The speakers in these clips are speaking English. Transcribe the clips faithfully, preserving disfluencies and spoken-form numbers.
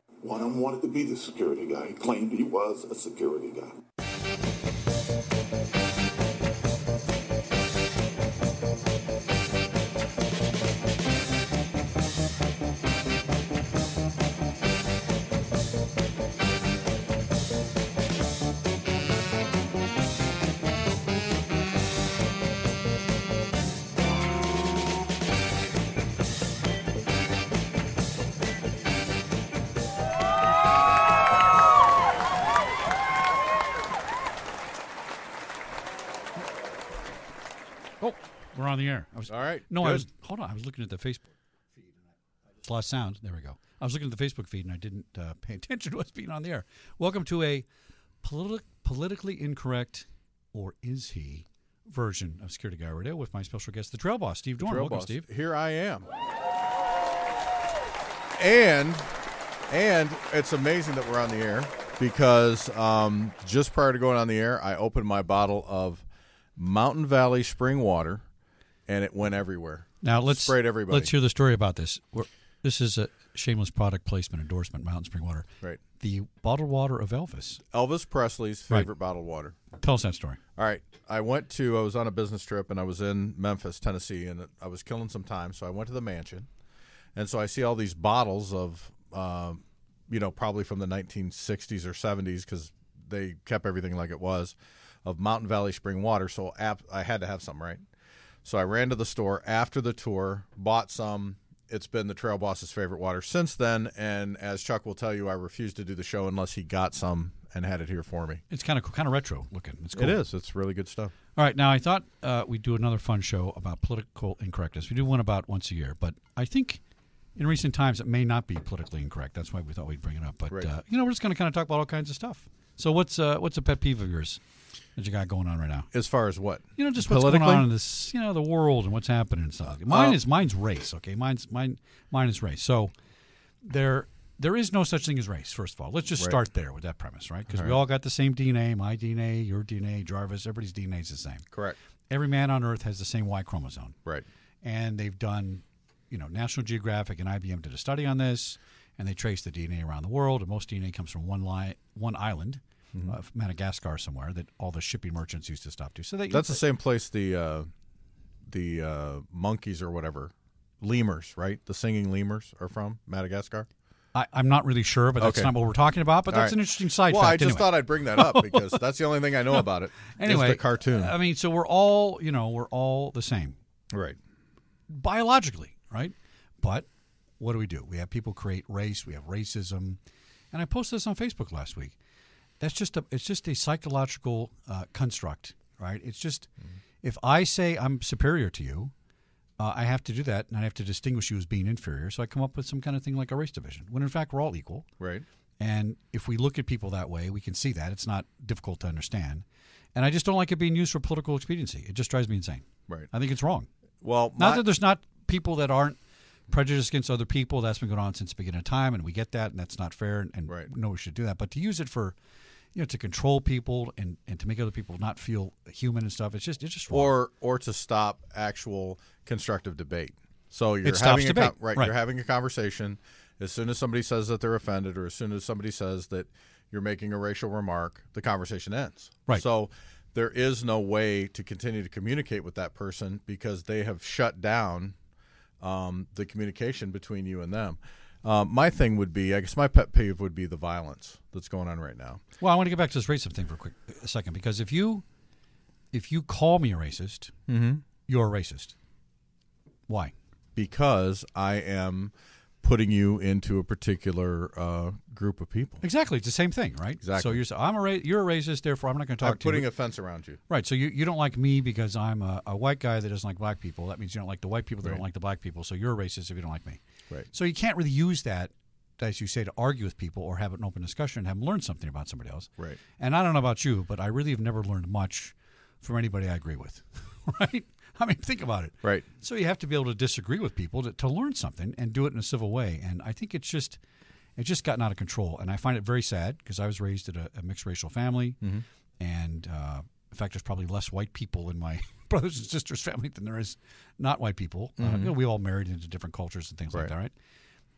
One of them wanted to be the security guy. He claimed he was a security guy. We're on the air. I was, All right. No, good. I was. Hold on. I was looking at the Facebook feed. I just lost sound. There we go. I was looking at the Facebook feed and I didn't uh, pay attention to what's being on the air. Welcome to a politi- politically incorrect, or is he, version of Security Guy Radio with my special guest, the Trail Boss, Steve Dorn. Trail Welcome, Boss. Steve. Here I am. And and it's amazing that we're on the air because um, just prior to going on the air, I opened my bottle of Mountain Valley spring water, and it went everywhere. Now let's sprayed everybody. Let's hear the story about this. We're, this is a shameless product placement endorsement. Mountain Spring Water, right? The bottled water of Elvis. Elvis Presley's favorite Right. bottled water. Tell us that story. All right. I went to, I was on a business trip, and I was in Memphis, Tennessee, and I was killing some time, so I went to the mansion. And so I see all these bottles of, uh, you know, probably from the nineteen sixties or seventies, because they kept everything like it was, of Mountain Valley spring water. So ap- I had to have some, right? So I ran to the store after the tour, bought some. It's been the Trail Boss's favorite water since then. And as Chuck will tell you, I refused to do the show unless he got some and had it here for me. It's kind of kind of retro looking. It's cool. It is. It's really good stuff. All right. Now, I thought uh, we'd do another fun show about political incorrectness. We do one about once a year, but I think in recent times it may not be politically incorrect. That's why we thought we'd bring it up. But, Right. uh, you know, we're just going to kind of talk about all kinds of stuff. So what's uh, what's a pet peeve of yours that you got going on right now? As far as what? You know, just what's going Politically? on in this, you know, the world and what's happening and stuff. Mine Uh, is mine's race. Okay, mine's mine mine is race. So there there is no such thing as race. First of all, let's just Right. start there with that premise, right? Because All we right. all got the same D N A. My D N A, your D N A, Jarvis. Everybody's D N A is the same. Correct. Every man on Earth has the same Y chromosome. Right. And they've done, you know, National Geographic and I B M did a study on this, and they traced the D N A around the world. And most D N A comes from one li- one island. Mm-hmm. Uh, Madagascar somewhere that all the shipping merchants used to stop to. So they, That's the same place the uh, the uh, monkeys or whatever, lemurs, right? The singing lemurs are from Madagascar. I, I'm not really sure, but that's Okay. not what we're talking about. But All that's right. an interesting side Well, fact. I just anyway. thought I'd bring that up because that's the only thing I know about it. Anyway, is the cartoon. I mean, so we're all, you know, we're all the same Right. biologically, right? But what do we do? We have people create race. We have racism, and I posted this on Facebook last week. That's just a it's just a psychological uh, construct, right? It's just mm-hmm. if I say I'm superior to you, uh, I have to do that, and I have to distinguish you as being inferior. So I come up with some kind of thing like a race division, when in fact we're all equal. Right. And if we look at people that way, we can see that. It's not difficult to understand. And I just don't like it being used for political expediency. It just drives me insane. Right. I think it's wrong. Well, Not my- that there's not people that aren't prejudiced against other people. That's been going on since the beginning of time, and we get that, and that's not fair, and, and Right. no, we should do that. But to use it for, you know, to control people and, and to make other people not feel human and stuff, it's just it's just wrong. or or to stop actual constructive debate. So you're It stops having a debate. con- right, Right. You're having a conversation. As soon as somebody says that they're offended, or as soon as somebody says that you're making a racial remark, the conversation ends. Right. So there is no way to continue to communicate with that person because they have shut down um, the communication between you and them. Um, my thing would be, I guess my pet peeve would be the violence that's going on right now. Well, I want to get back to this racism thing for a quick a second, because if you if you call me a racist, Mm-hmm. you're a racist. Why? Because I am putting you into a particular uh, group of people. Exactly, it's the same thing, right? Exactly. So you're sa- I'm a ra- you're a racist, therefore I'm not going to talk I'm to you. putting a fence around you. Right, so you, you don't like me because I'm a, a white guy that doesn't like black people. That means you don't like the white people that Right. don't like the black people, so you're a racist if you don't like me. Right. So you can't really use that, as you say, to argue with people or have an open discussion and have them learn something about somebody else. Right. And I don't know about you, but I really have never learned much from anybody I agree with, right? I mean, think about it. Right. So you have to be able to disagree with people to, to learn something and do it in a civil way. And I think it's just it's just gotten out of control. And I find it very sad because I was raised in a, a mixed racial family. Mm-hmm. And uh, in fact, there's probably less white people in my brothers and sisters' family than there is not white people. Uh, Mm-hmm. you know, we all married into different cultures and things like Right. that, right?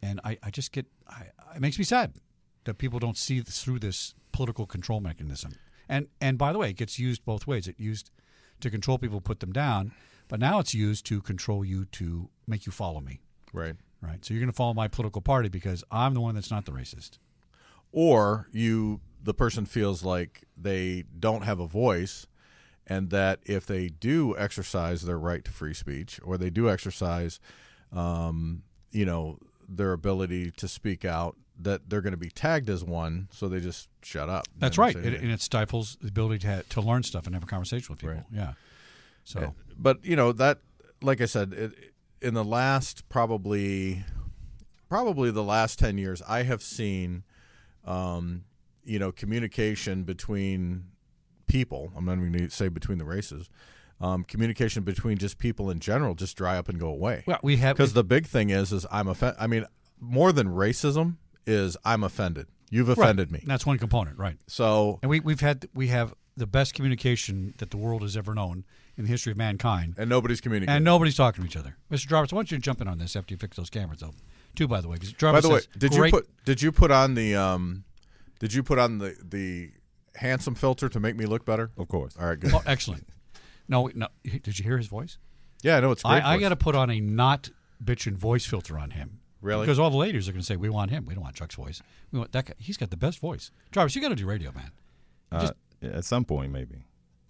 And I, I just get I, it makes me sad that people don't see this, through this political control mechanism. And and by the way, it gets used both ways. It's used to control people, put them down, but now it's used to control you, to make you follow me. Right. Right. So you're going to follow my political party because I'm the one that's not the racist. Or you, the person feels like they don't have a voice, and that if they do exercise their right to free speech, or they do exercise, um, you know, their ability to speak out, that they're going to be tagged as one, so they just shut up. That's right, it, and it stifles the ability to ha- to learn stuff and have a conversation with people. Right. Yeah. So, yeah. But you know that, like I said, it, in the last probably, probably the last ten years, I have seen, um, you know, communication between people. I'm not even going to say between the races. Um, communication between just people in general just dry up and go away. Well, we have because the big thing is, is I'm offended. I mean, more than racism is I'm offended. You've offended right. me. That's one component, right? So, and we we've had we have the best communication that the world has ever known in the history of mankind, and nobody's communicating, and nobody's talking to each other. Mister Jarvis, I want you to jump in on this after you fix those cameras, though. Too, by the way. By the way, says, did great- you put did you put on the um, did you put on the the handsome filter to make me look better? Of course. All right, good. Oh, excellent. No, no. Did you hear his voice? Yeah, I know it's great. I, I got to put on a not bitchin' voice filter on him. Really? Because all the ladies are going to say, we want him. We don't want Chuck's voice. We want that guy. He's got the best voice. Jarvis, you got to do radio, man. Uh, Just- at some point, maybe.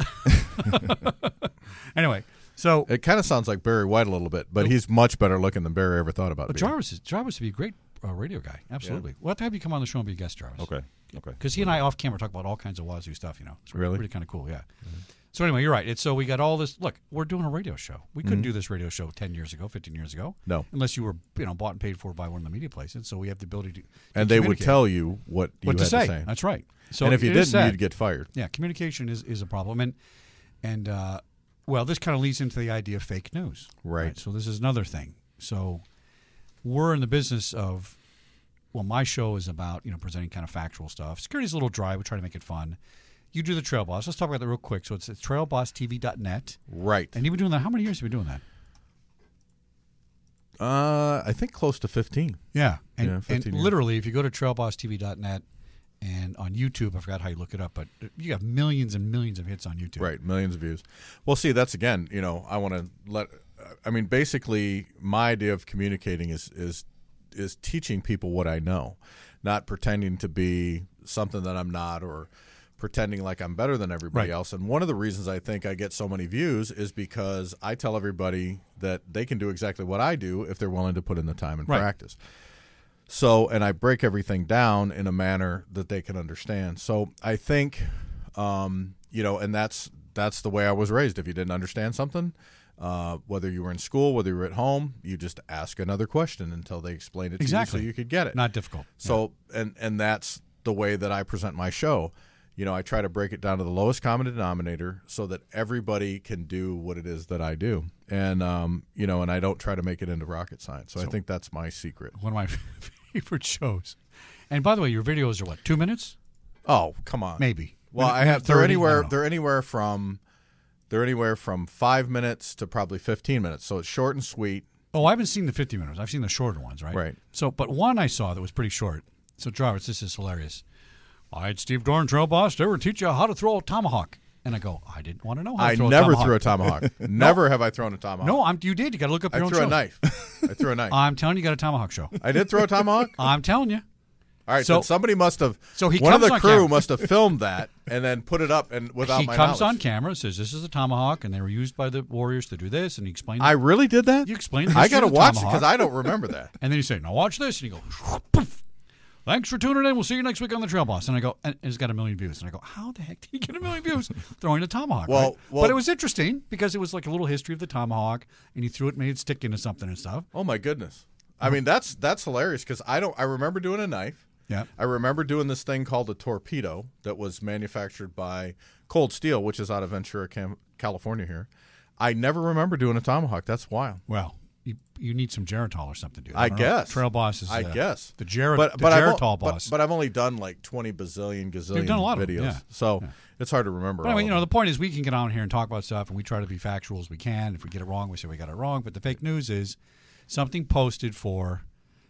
Anyway, so It kind of sounds like Barry White a little bit, but he's much better looking than Barry ever thought about. but being. Jarvis, is, Jarvis would be a great uh, radio guy. Absolutely. We'll have to have you come on the show and be a guest, Jarvis. Okay. Okay. Because he and I off camera talk about all kinds of wazoo stuff, you know. It's Really? really kind of cool, yeah. Mm-hmm. So anyway, you're right. It's so we got all this. Look, we're doing a radio show. We couldn't Mm-hmm. do this radio show ten years ago, fifteen years ago. No. Unless you were, you know, bought and paid for by one of the media places. So we have the ability to, to and they would communicate. tell you what you what had to say. to say. That's right. So and if you it is didn't, sad. you'd get fired. Yeah, communication is, is a problem. And, and uh, well, this kind of leads into the idea of fake news. Right. So this is another thing. So we're in the business of, well, my show is about, you know, presenting kind of factual stuff. Security's a little dry. We try to make it fun. You do the Trail Boss. Let's talk about that real quick. So it's, it's trail boss t v dot net. Right. And you've been doing that. How many years have you been doing that? Uh, I think close to fifteen. Yeah. And, Yeah, and fifteen years. literally, if you go to trail boss t v dot net and on YouTube, I forgot how you look it up, but you have millions and millions of hits on YouTube. Right, millions of views. Well, see, that's again, you know, I want to let. I mean, basically, my idea of communicating is is is teaching people what I know, not pretending to be something that I'm not, or pretending like I'm better than everybody Right. else. And one of the reasons I think I get so many views is because I tell everybody that they can do exactly what I do if they're willing to put in the time and Right. practice. So, and I break everything down in a manner that they can understand. So I think, um, you know, and that's that's the way I was raised. If you didn't understand something, uh, whether you were in school, whether you were at home, you just ask another question until they explained it Exactly. to you so you could get it. Not difficult. So, and and that's the way that I present my show. You know, I try to break it down to the lowest common denominator so that everybody can do what it is that I do. And, um, you know, and I don't try to make it into rocket science. So, I So- think that's my secret. One of my favorite shows. And by the way, your videos are what, two minutes? Oh, come on. Maybe. Well, Minute- I have minute they're thirty? I anywhere don't know. they're anywhere from they're anywhere from five minutes to probably fifteen minutes. So it's short and sweet. Oh, I haven't seen the fifty minutes. I've seen the shorter ones, right? Right. So, but one I saw that was pretty short. So, Jarvis, this is hilarious. I had Steve Dorn, Trail Boss, to ever teach you how to throw a tomahawk. And I go, I didn't want to know how to I throw never a tomahawk. threw a tomahawk. Never have I thrown a tomahawk. No, I'm, you did. You got to look up your I own threw show. a knife. I threw a knife. I'm telling you, you got a tomahawk show. I did throw a tomahawk. I'm telling you. All right, So- so somebody must have. So he one of comes the on crew camera. must have filmed that and then put it up and without He my comes on knowledge. camera, says, this is a tomahawk, and they were used by the warriors to do this, and he explained I it. really did that. You explained the I history got to of the watch it tomahawk. because I don't remember that. And then you say, now watch this. And he goes, poof. Thanks for tuning in. We'll see you next week on the Trail Boss. And I go, and it's got a million views. And I go, how the heck did he get a million views throwing a tomahawk? Well- right? well- but it was interesting because it was like a little history of the tomahawk, and he threw it, made it stick into something and stuff. Oh my goodness! I mean, that's that's hilarious because I don't. I remember doing a knife. Yeah. I remember doing this thing called a torpedo that was manufactured by Cold Steel, which is out of Ventura, Cam- California. Here, I never remember doing a tomahawk. That's wild. Well, you you need some Geritol or something, dude. I don't know. guess. Trail Boss is I uh, guess the, Ger- but the but I've, Geritol al- boss. But, but I've only done like twenty bazillion gazillion done a lot of videos, them, yeah. so Yeah. it's hard to remember. But all anyway, of you know, them. the point is we can get on here and talk about stuff, and we try to be factual as we can. If we get it wrong, we say we got it wrong. But the fake news is something posted for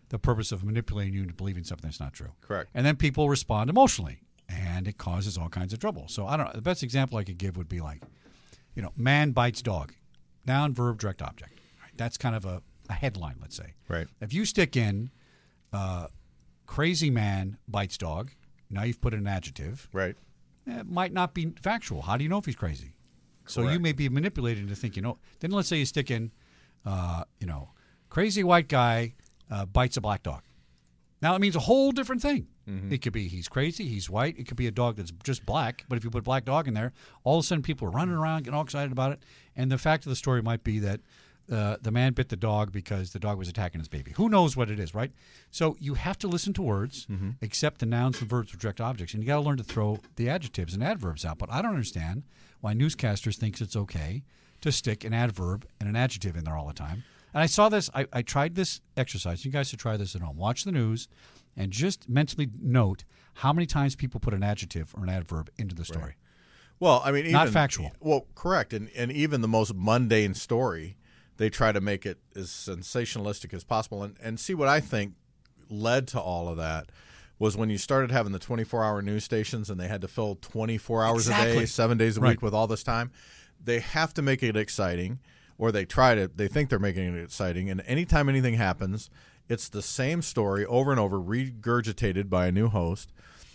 the purpose of manipulating you into believing something that's not true. Correct. And then people respond emotionally, and it causes all kinds of trouble. So I don't know. The best example I could give would be like, you know, man bites dog. Noun, verb, direct object. Right? That's kind of a, a headline, let's say. Right. If you stick in uh, crazy man bites dog, now you've put in an adjective. Right. It might not be factual. How do you know if he's crazy? So you Correct. may be manipulated into thinking, oh, then let's say you stick in, uh, you know, crazy white guy uh, bites a black dog. Now it means a whole different thing. Mm-hmm. It could be he's crazy, he's white. It could be a dog that's just black. But if you put black dog in there, all of a sudden people are running around, getting all excited about it. And the fact of the story might be that uh, the man bit the dog because the dog was attacking his baby. Who knows what it is, right? So you have to listen to words, mm-hmm. accept the nouns and verbs, direct objects, and you got to learn to throw the adjectives and adverbs out. But I don't understand why newscasters think it's okay to stick an adverb and an adjective in there all the time. And I saw this. I, I tried this exercise. You guys should try this at home. Watch the news and just mentally note how many times people put an adjective or an adverb into the story. Right. Well, I mean, even, not factual. Well, correct, and and even the most mundane story, they try to make it as sensationalistic as possible. And and see what I think led to all of that was when you started having the twenty-four hour news stations and they had to fill twenty-four hours exactly. a day, seven days a right. week with all this time. They have to make it exciting, or they try to. They think they're making it exciting, and anytime anything happens, it's the same story over and over, regurgitated by a new host.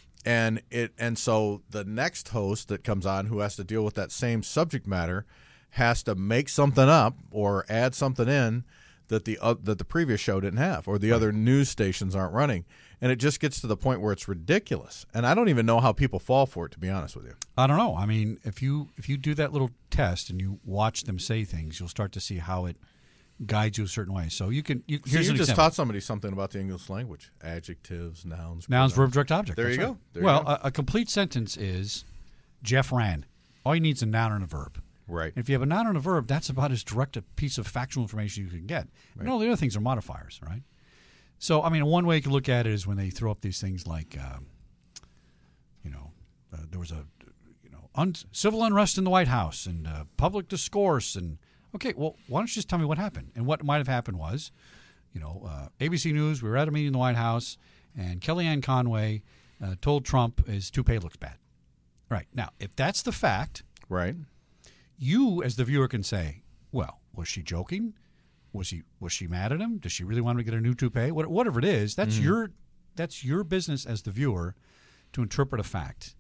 And it and so the next host that comes on who has to deal with that same subject matter has to make something up or add something in that the uh, that the previous show didn't have, or the right. other news stations aren't running. And it just gets to the point where it's ridiculous. And I don't even know how people fall for it, to be honest with you. I don't know. I mean, if you if you do that little test and you watch them say things, you'll start to see how it guides you a certain way. So you can. You, See, here's you an just example. taught somebody something about the English language: adjectives, nouns, nouns, pronouns. verb, direct object. There That's you right. go. There well, you go. A, a complete sentence is Jeff ran. All you need is a noun and a verb. Right. If you have a noun and a verb, that's about as direct a piece of factual information you can get. Right. And all the other things are modifiers, right? So, I mean, one way you can look at it is when they throw up these things like, um, you know, uh, there was a, you know, un- civil unrest in the White House and uh, public discourse. And, okay, well, why don't you just tell me what happened? And what might have happened was, you know, uh, A B C News, we were at a meeting in the White House, and Kellyanne Conway uh, told Trump his toupee looks bad. Right. Now, if that's the fact, Right. you as the viewer can say, well, was she joking? Was he was she mad at him? Does she really want him to get a new toupee? What, whatever it is, that's mm-hmm. your that's your business as the viewer to interpret a fact.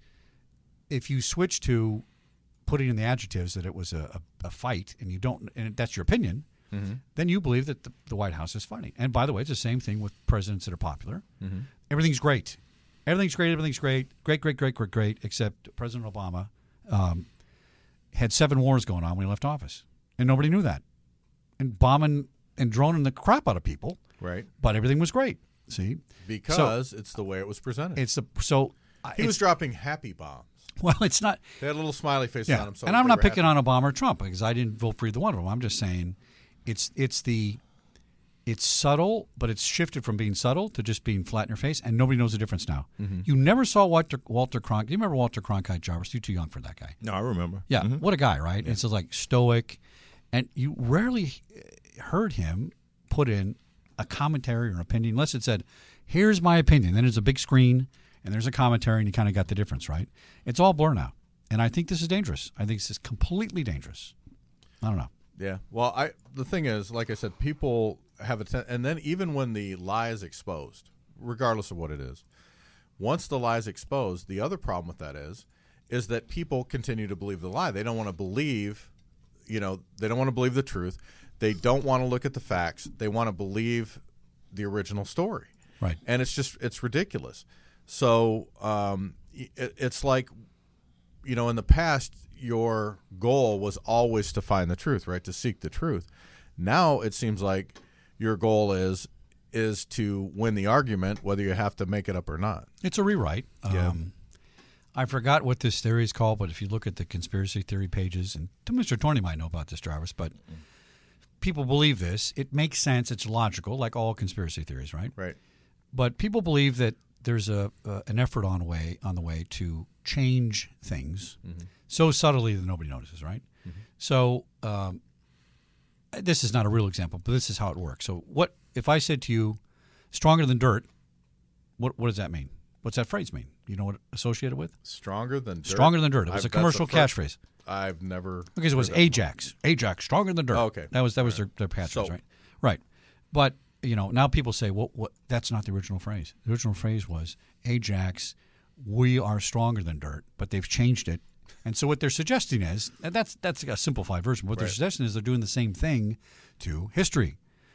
If you switch to putting in the adjectives that it was a, a, a fight, and you don't, and that's your opinion, mm-hmm. then you believe that the, the White House is fighting. And by the way, it's the same thing with presidents that are popular. Mm-hmm. Everything's great, everything's great, everything's great, great, great, great, great, great, except President Obama um, had seven wars going on when he left office, and nobody knew that. And bombing and droning the crap out of people, Right. but everything was great. See, Because so, it's the way it was presented. it's the so he was dropping happy bombs. well, it's not. They had little smiley faces Yeah, on them. So and I'm they not were picking happy. on Obama or Trump because I didn't vote for either one of them. I'm just saying, it's it's the it's subtle, but it's shifted from being subtle to just being flat in your face, and nobody knows the difference now. Mm-hmm. You never saw Walter Walter Cronkite. Do you remember Walter Cronkite, Jarvis? You're too young for that guy. No, I remember. Yeah, Mm-hmm. what a guy, right? Yeah. It's just like stoic, and you rarely heard him put in a commentary or an opinion unless it said, "Here's my opinion." Then there's a big screen and there's a commentary, and you kind of got the difference, right? It's all blur now, and I think this is dangerous. I think this is completely dangerous. I don't know. Yeah. Well, I the thing is, like I said, people have a ten- and then even when the lie is exposed, regardless of what it is, once the lie is exposed, the other problem with that is, is that people continue to believe the lie. They don't want to believe, you know, they don't want to believe the truth. They don't want to look at the facts. They want to believe the original story. Right. And it's just, it's ridiculous. So um, it, it's like, you know, in the past, your goal was always to find the truth, right? To seek the truth. Now it seems like your goal is is to win the argument, whether you have to make it up or not. It's a rewrite. Yeah. Um, I forgot what this theory is called, but if you look at the conspiracy theory pages, and Mister Torney might know about this, Jarvis, but people believe this. It makes sense. It's logical, like all conspiracy theories, right? Right. But people believe that there's a uh, an effort on way on the way to change things mm-hmm. so subtly that nobody notices, right? Mm-hmm. So um, this is not a real example, but this is how it works. So what if I said to you, Stronger than dirt. What what does that mean? What's that phrase mean? You know what it associated with? Stronger than dirt. Stronger than dirt. It was I've- a commercial that's the catchphrase. I've never. Because it was heard that. Ajax. Ajax, stronger than dirt. Oh, okay. That was that was their, their catchphrase, So- right? Right. But, you know, now people say, well, what, that's not the original phrase. The original phrase was Ajax, we are stronger than dirt, but they've changed it. And so what they're suggesting is, and that's that's a simplified version, but what they're Right. suggesting is they're doing the same thing to history.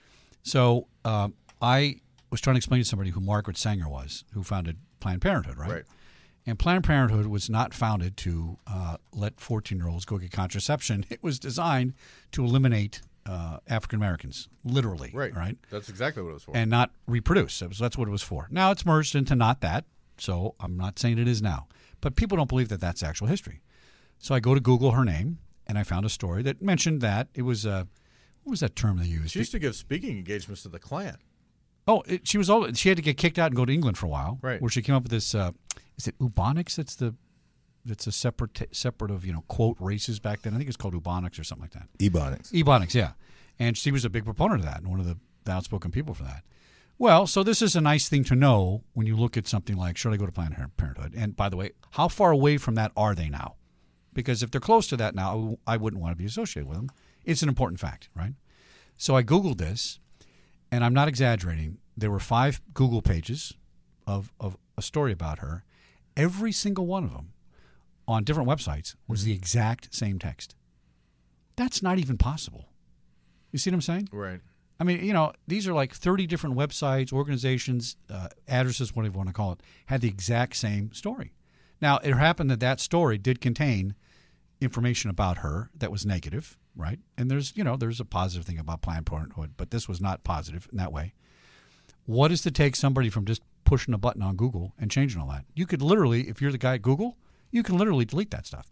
So um, I was trying to explain to somebody who Margaret Sanger was, who founded Planned Parenthood, right? Right. And Planned Parenthood was not founded to uh, let fourteen-year-olds go get contraception. It was designed to eliminate uh, African Americans, literally, Right. right? That's exactly what it was for. And not reproduce. That was, that's what it was for. Now it's merged into not that, so I'm not saying it is now. But people don't believe that that's actual history. So I go to Google her name, and I found a story that mentioned that it was a what was that term they used? she used to give speaking engagements to the Klan. Oh, it, she was all. She had to get kicked out and go to England for a while. Right. Where she came up with this. Uh, is it Ubonics? That's the. That's a separate separate of you know quote races back then. I think it's called Ubonics or something like that. Ebonics. Ebonics, yeah. And she was a big proponent of that and one of the, the outspoken people for that. Well, so this is a nice thing to know when you look at something like should I go to Planned Parenthood? And by the way, how far away from that are they now? Because if they're close to that now, I wouldn't want to be associated with them. It's an important fact, right? So I Googled this, and I'm not exaggerating. There were five Google pages of, of a story about her. Every single one of them on different websites was the exact same text. That's not even possible. You see what I'm saying? Right. I mean, you know, these are like thirty different websites, organizations, uh, addresses, whatever you want to call it, had the exact same story. Now, it happened that that story did contain information about her that was negative, right? And there's, you know, there's a positive thing about Planned Parenthood, but this was not positive in that way. What is to take somebody from just pushing a button on Google and changing all that? You could literally, if you're the guy at Google, you can literally delete that stuff.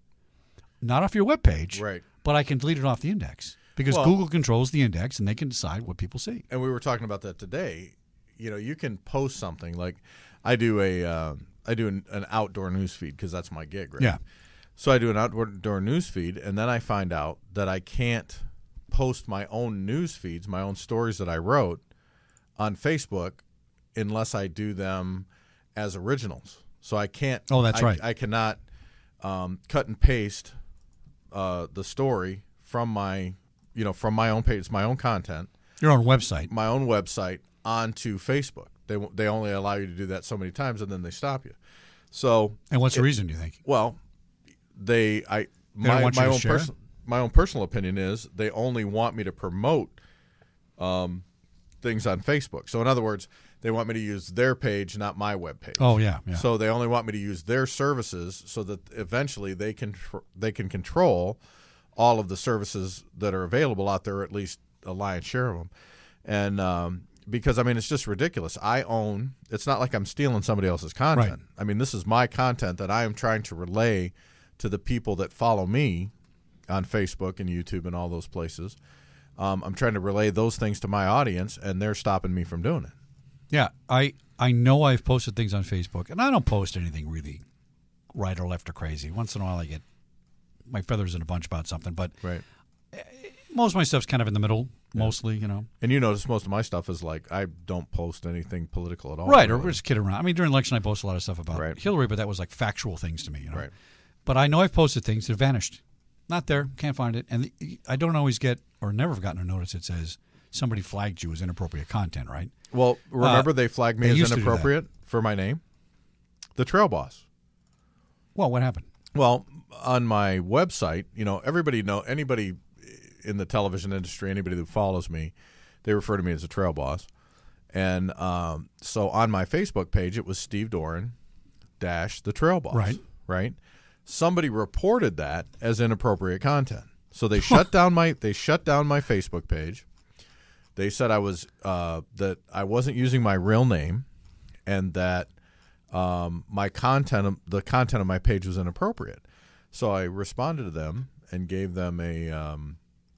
Not off your webpage, Right. but I can delete it off the index because Well- Google controls the index and they can decide what people see. And we were talking about that today. You know, you can post something like I do a uh, I do an, an outdoor news feed because that's my gig, right? Yeah. So I do an outdoor news feed, and then I find out that I can't post my own news feeds, my own stories that I wrote on Facebook unless I do them as originals. So I can't. Oh, that's I, right. I cannot um, cut and paste uh, the story from my, you know, from my own page, my own content, Your own website. my own website onto Facebook. They they only allow you to do that so many times, and then they stop you. So, And what's the it- reason, do you think? well, they I They don't my want you my to own share? person my own personal opinion is they only want me to promote um, things on Facebook. So in other words, they want me to use their page, not my web page. Oh, yeah, yeah. So they only want me to use their services so that eventually they can they can control all of the services that are available out there, or at least a lion's share of them. And um, because, I mean, it's just ridiculous. I own – it's not like I'm stealing somebody else's content. Right. I mean, this is my content that I am trying to relay to the people that follow me on Facebook and YouTube and all those places. Um, I'm trying to relay those things to my audience, and they're stopping me from doing it. Yeah, I, I know I've posted things on Facebook, and I don't post anything really right or left or crazy. Once in a while I get my feathers in a bunch about something, but Right. most of my stuff's kind of in the middle, mostly, you know. And you notice most of my stuff is like I don't post anything political at all. Right, or really. we're just kidding around. I mean, during election I post a lot of stuff about Right. Hillary, but that was like factual things to me, you know. Right. But I know I've posted things that have vanished. Not there, can't find it. And the, I don't always get, or never have gotten a notice that says somebody flagged you as inappropriate content, right? Well, remember Uh, they flagged me they as used to do that. inappropriate for my name? The Trail Boss. Well, what happened? Well, on my website, you know, everybody know anybody in the television industry, anybody that follows me, they refer to me as a Trail Boss. And um, so on my Facebook page, it was Steve Doran dash the Trail Boss. Right. Right. Somebody reported that as inappropriate content. So they shut down my they shut down my Facebook page. They said I was uh, that I wasn't using my real name, and that um, my content, the content of my page, was inappropriate. So I responded to them and gave them a. Um,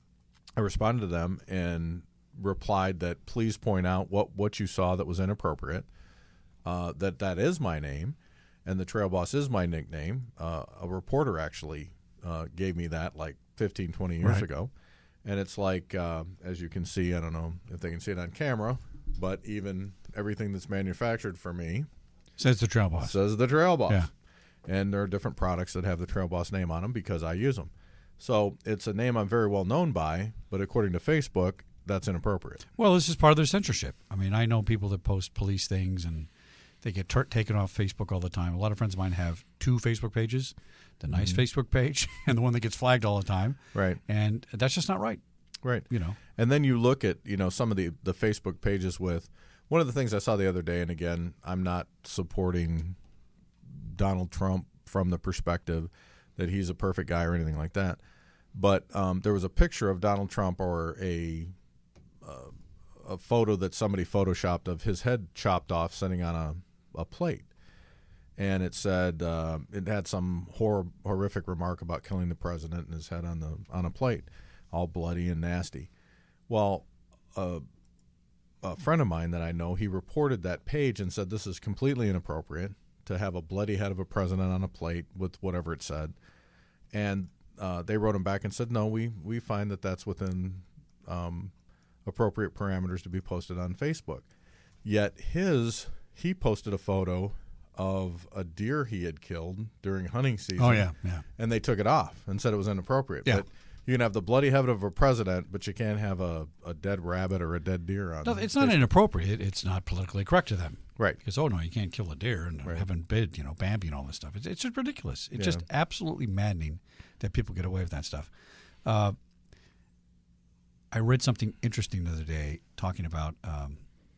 I responded to them and replied that please point out what, what you saw that was inappropriate. Uh, that that is my name, and the Trail Boss is my nickname. Uh, a reporter actually uh, gave me that like fifteen, twenty years Right. ago. And it's like, uh, as you can see, I don't know if they can see it on camera, but even everything that's manufactured for me Says the Trail Boss. says the Trail Boss. Yeah. And there are different products that have the Trail Boss name on them because I use them. So it's a name I'm very well known by, but according to Facebook, that's inappropriate. Well, this is part of their censorship. I mean, I know people that post police things and they get ter- taken off Facebook all the time. A lot of friends of mine have two Facebook pages, the nice Mm-hmm. Facebook page and the one that gets flagged all the time. Right. And that's just not right. Right. You know. And then you look at, you know, some of the, the Facebook pages with one of the things I saw the other day, and again, I'm not supporting Donald Trump from the perspective that he's a perfect guy or anything like that. But um, there was a picture of Donald Trump or a uh, a photo that somebody photoshopped of his head chopped off sitting on a, a plate. And it said uh, it had some hor- horrific remark about killing the president and his head on the on a plate, all bloody and nasty. Well, uh, a friend of mine that I know, he reported that page and said this is completely inappropriate to have a bloody head of a president on a plate with whatever it said. And uh, they wrote him back and said, no, we, we find that that's within um, appropriate parameters to be posted on Facebook. Yet his, he posted a photo of a deer he had killed during hunting season. Oh, yeah, yeah. And they took it off and said it was inappropriate. Yeah. But you can have the bloody head of a president, but you can't have a, a dead rabbit or a dead deer on No, it's not Facebook. inappropriate. It's not politically correct to them. Right. Because, oh, no, you can't kill a deer and Right. heaven bid, you know, Bambi and all this stuff. It's, it's just ridiculous. It's Yeah. just absolutely maddening that people get away with that stuff. Uh, I read something interesting the other day talking about um,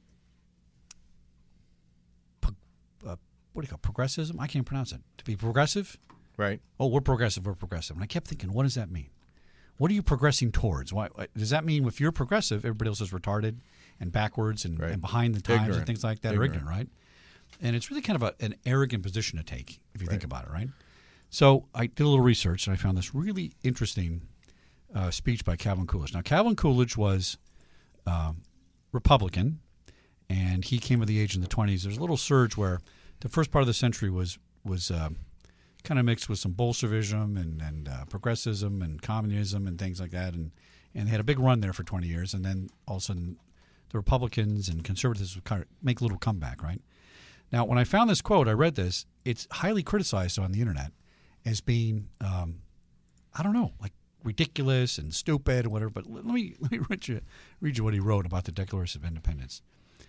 pro- uh, what do you call it? Progressivism? I can't pronounce it. To be progressive? Right. Oh, we're progressive, we're progressive. And I kept thinking, what does that mean? What are you progressing towards? Why, does that mean if you're progressive, everybody else is retarded and backwards and, Right. and behind the times Ignorant. and things like that, Ignorant. or ignorant, right? And it's really kind of a, an arrogant position to take if you think about it, right? So I did a little research and I found this really interesting uh, speech by Calvin Coolidge. Now, Calvin Coolidge was um, Republican, and he came of the age in the twenties. There's a little surge where the first part of the century was was um, kind of mixed with some Bolshevism and, and uh, progressivism and communism and things like that. And, and they had a big run there for twenty years. And then all of a sudden the Republicans and conservatives would kind of make a little comeback, right? Now, when I found this quote, I read this. It's highly criticized on the internet as being, um, I don't know, like ridiculous and stupid or whatever. But let me, let me read you, read you what he wrote about the Declaration of Independence.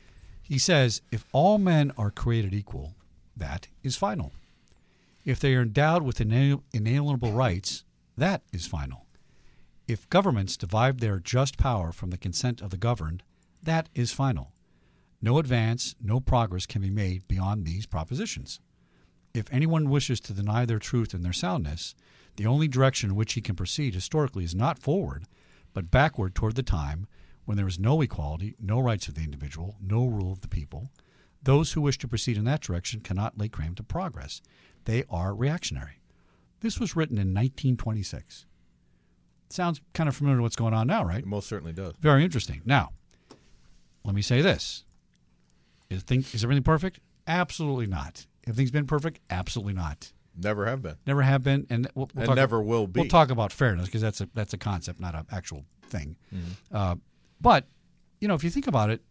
He says, if all men are created equal, that is final. If they are endowed with inal- inalienable rights, that is final. If governments derive their just power from the consent of the governed, that is final. No advance, no progress can be made beyond these propositions. If anyone wishes to deny their truth and their soundness, the only direction in which he can proceed historically is not forward, but backward toward the time when there is no equality, no rights of the individual, no rule of the people. Those who wish to proceed in that direction cannot lay claim to progress. They are reactionary. This was written in nineteen twenty-six. Sounds kind of familiar to what's going on now, right? It most certainly does. Very interesting. Now, let me say this. Is, think, is everything perfect? Absolutely not. Everything's been perfect? Absolutely not. Never have been. Never have been, and we'll, we'll And talk, never will be. We'll talk about fairness because that's a that's a concept, not an actual thing. Mm-hmm. Uh, but you know, if you think about it,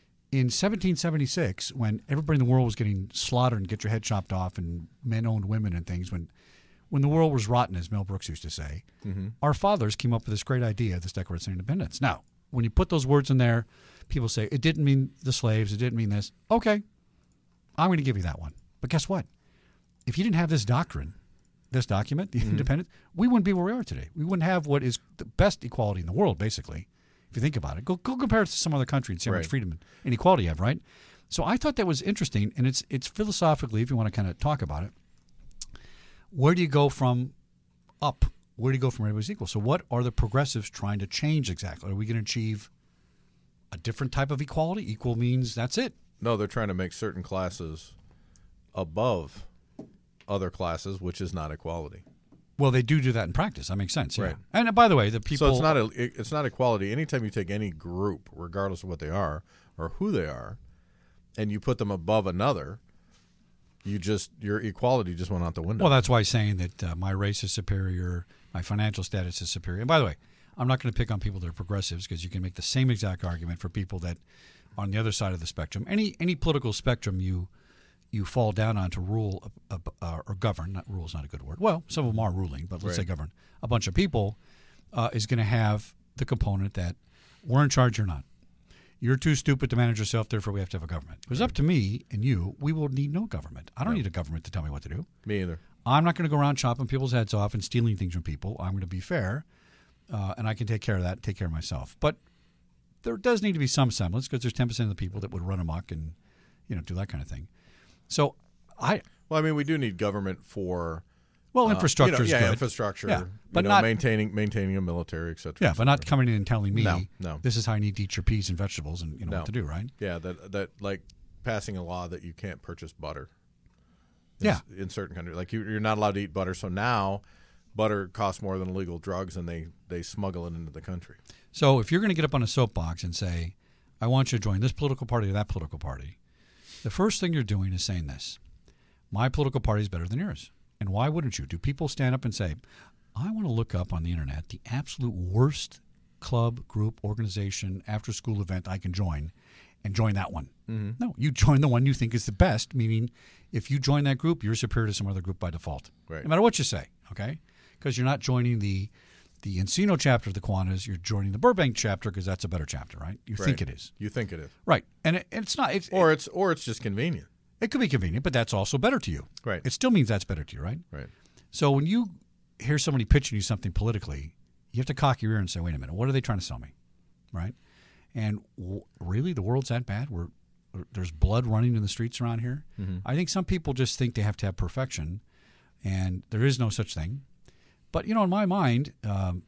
in seventeen seventy-six, when everybody in the world was getting slaughtered and get your head chopped off, and men owned women and things, when when the world was rotten, as Mel Brooks used to say, Mm-hmm. our fathers came up with this great idea, this Declaration of Independence. Now, when you put those words in there, people say it didn't mean the slaves, it didn't mean this. Okay, I'm going to give you that one. But guess what? If you didn't have this doctrine, this document, the Mm-hmm. independence, we wouldn't be where we are today. We wouldn't have what is the best equality in the world, basically, if you think about it. Go go compare it to some other country and see how Right. much freedom and equality you have, right? So I thought that was interesting, and it's it's philosophically, if you want to kind of talk about it, where do you go from up? Where do you go from everybody's equal? So what are the progressives trying to change exactly? Are we going to achieve a different type of equality? Equal means that's it. No, they're trying to make certain classes above other classes, which is not equality. Well, they do do that in practice. That makes sense. Yeah. Right. And uh, by the way, the people. So it's not a, it's not equality. Anytime you take any group, regardless of what they are or who they are, and you put them above another, you just your equality just went out the window. Well, that's why saying that uh, my race is superior, my financial status is superior. And by the way, I'm not going to pick on people that are progressives because you can make the same exact argument for people that on the other side of the spectrum. Any any political spectrum you you fall down on to rule uh, uh, or govern. Not rule is not a good word. Well, some of them are ruling, but let's Right. say govern a bunch of people uh, is going to have the component that we're in charge or not. You're too stupid to manage yourself, therefore we have to have a government. If it was up to me and you, we will need no government. I don't No. need a government to tell me what to do. Me either. I'm not going to go around chopping people's heads off and stealing things from people. I'm going to be fair, uh, and I can take care of that and take care of myself. But there does need to be some semblance because there's ten percent of the people that would run amok and, you know, do that kind of thing. So I Well, I mean, we do need government for well, uh, infrastructure you know, is yeah, good. infrastructure, Yeah, you but know, not maintaining maintaining a military, et cetera. yeah, et but not cetera. coming in and telling me No, no. this is how I need to eat your peas and vegetables and you know No. what to do, right? Yeah, that that like passing a law that you can't purchase butter. in Yeah. s- in certain countries, like you, you're not allowed to eat butter. So now, butter costs more than illegal drugs, and they they smuggle it into the country. So if you're going to get up on a soapbox and say, I want you to join this political party or that political party, the first thing you're doing is saying this. My political party is better than yours. And why wouldn't you? Do people stand up and say, I want to look up on the internet the absolute worst club, group, organization, after school event I can join and join that one? Mm-hmm. No, you join the one you think is the best, meaning if you join that group, you're superior to some other group by default. Right. No matter what you say, okay? Because you're not joining the the Encino chapter of the Kiwanis, you're joining the Burbank chapter because that's a better chapter, right? You think Right. it is. You think it is, Right. And it, it's not. It's, or it's or it's just convenient. it could be convenient, but that's also better to you. Right. It still means that's better to you, right? Right. So when you hear somebody pitching you something politically, you have to cock your ear and say, wait a minute, what are they trying to sell me? Right? And w- really, the world's that bad? We're, there's blood running in the streets around here? Mm-hmm. I think some people just think they have to have perfection, and there is no such thing. But, you know, in my mind, um,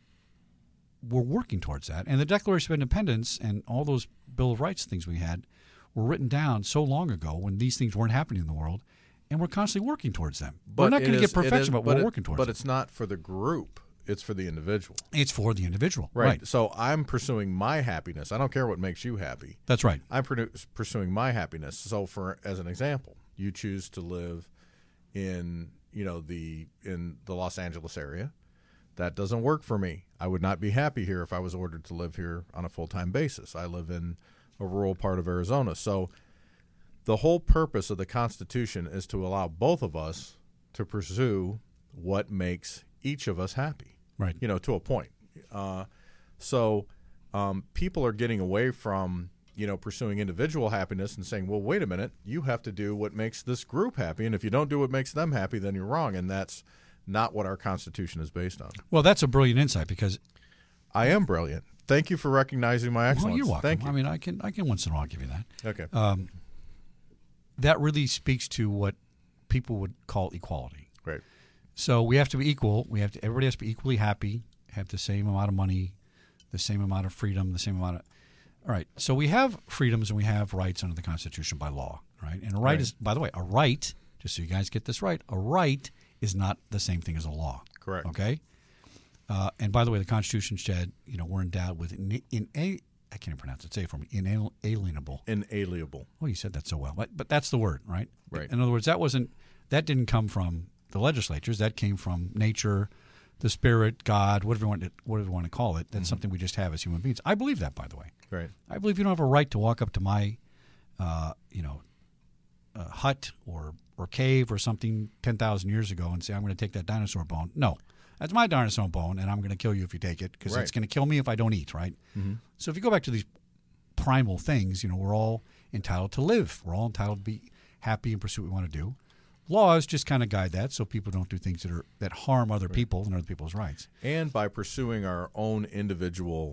we're working towards that. And the Declaration of Independence and all those Bill of Rights things we had were written down so long ago when these things weren't happening in the world, and we're constantly working towards them. we're not it going to is- get it is- perfection, but, we're it- working towards But it. it's not for the group; it's for the individual. It's for the individual. Right. Right. So I'm pursuing my happiness. I don't care what makes you happy. That's right. I'm produ- pursuing my happiness. So, for as an example, you choose to live in you know the in the Los Angeles area. That doesn't work for me. I would not be happy here if I was ordered to live here on a full-time basis. I live in a rural part of Arizona. So the whole purpose of the Constitution is to allow both of us to pursue what makes each of us happy. Right. You know, to a point. Uh, so um, people are getting away from, you know, pursuing individual happiness and saying, well, wait a minute, you have to do what makes this group happy. And if you don't do what makes them happy, then you're wrong. And that's not what our Constitution is based on. Well, that's a brilliant insight because I am brilliant. Thank you for recognizing my excellence. well, you're welcome. Thank you. I mean, I can I can once in a while give you that. okay. Um, that really speaks to what people would call equality. Great. So we have to be equal. We have to. Everybody has to be equally happy, have the same amount of money, the same amount of freedom, the same amount of. All right. So we have freedoms and we have rights under the Constitution by law, right? And a right, Right. is, by the way, a right. Just so you guys get this right, a right is not the same thing as a law. Correct. Okay. Uh, and by the way, the Constitution said, you know, we're endowed with in, in a I can't even pronounce it. Say it for me. Inalienable. Inalienable. Oh, you said that so well. But, but that's the word, right? Right. In other words, that wasn't that didn't come from the legislatures. That came from nature, the spirit, God, whatever you want to, whatever you want to call it. That's Mm-hmm. something we just have as human beings. I believe that, by the way. Right. I believe you don't have a right to walk up to my, uh, you know, uh, hut or or cave or something ten thousand years ago and say, I'm going to take that dinosaur bone. No, that's my dinosaur bone, and I'm going to kill you if you take it because Right. it's going to kill me if I don't eat, right? Mm-hmm. So if you go back to these primal things, you know, we're all entitled to live. We're all entitled to be happy and pursue what we want to do. Laws just kind of guide that so people don't do things that are that harm other people and other people's rights. And by pursuing our own individual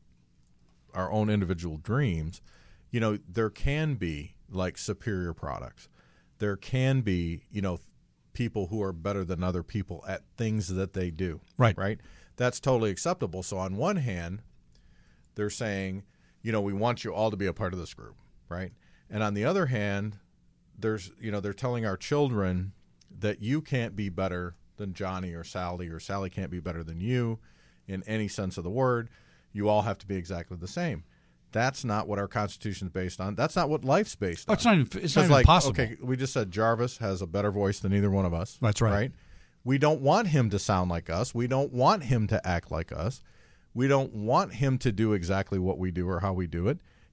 our own individual dreams, you know, there can be like superior products. There can be, you know, people who are better than other people at things that they do. Right. Right? That's totally acceptable. So on one hand, they're saying, you know, we want you all to be a part of this group, right? And on the other hand, there's, you know, they're telling our children that you can't be better than Johnny or Sally, or Sally can't be better than you in any sense of the word. You all have to be exactly the same. That's not what our Constitution is based on. That's not what life's based Oh, on. it's not even, it's not Because, even like, possible. okay, we just said Jarvis has a better voice than either one of us. That's right. Right? We don't want him to sound like us. We don't want him to act like us. We don't want him to do exactly what we do or how we do it.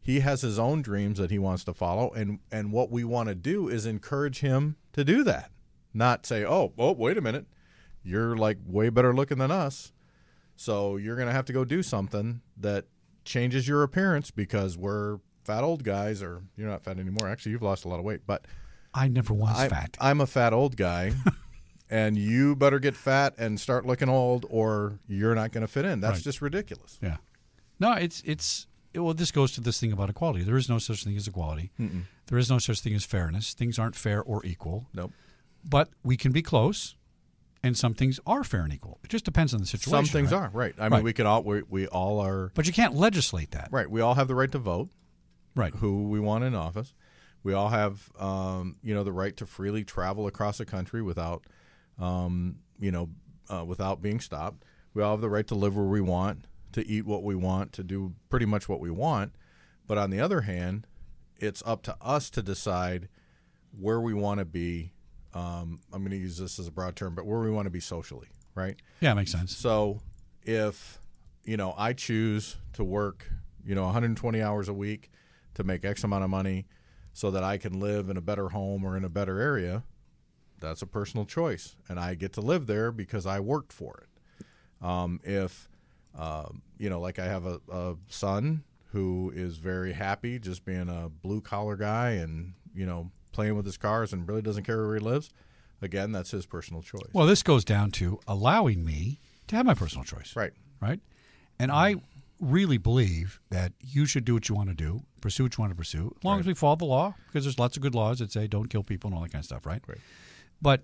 He has his own dreams that he wants to follow, and, and what we want to do is encourage him to do that. Not say, oh, oh, wait a minute, you're like way better looking than us, so you're going to have to go do something that changes your appearance because we're fat old guys, or you're not fat anymore. Actually, you've lost a lot of weight, but I never was I, fat. I'm a fat old guy, and you better get fat and start looking old, or you're not going to fit in. That's Right. just ridiculous. Yeah. No, it's it's well. This goes to this thing about equality. There is no such thing as equality. Mm-mm. There is no such thing as fairness. Things aren't fair or equal. Nope. But we can be close, and some things are fair and equal. It just depends on the situation. Some things right? are right. I mean, Right. we can all we, we all are But you can't legislate that. right. We all have the right to vote. Right. Who we want in office. We all have, um, you know, the right to freely travel across the country without, um, you know, uh, without being stopped. We all have the right to live where we want, to eat what we want, to do pretty much what we want. But on the other hand, it's up to us to decide where we want to be. Um, I'm going to use this as a broad term, but where we want to be socially, right? Yeah, it makes sense. So if, you know, I choose to work, you know, one hundred twenty hours a week to make X amount of money so that I can live in a better home or in a better area, that's a personal choice. And I get to live there because I worked for it. Um, if, um, you know, like I have a, a son who is very happy just being a blue-collar guy and, you know, playing with his cars and really doesn't care where he lives, again, that's his personal choice. Well, this goes down to allowing me to have my personal choice. Right. Right? And I really believe that you should do what you want to do, pursue what you want to pursue, as long Right. as we follow the law, because there's lots of good laws that say don't kill people and all that kind of stuff, right? Right. But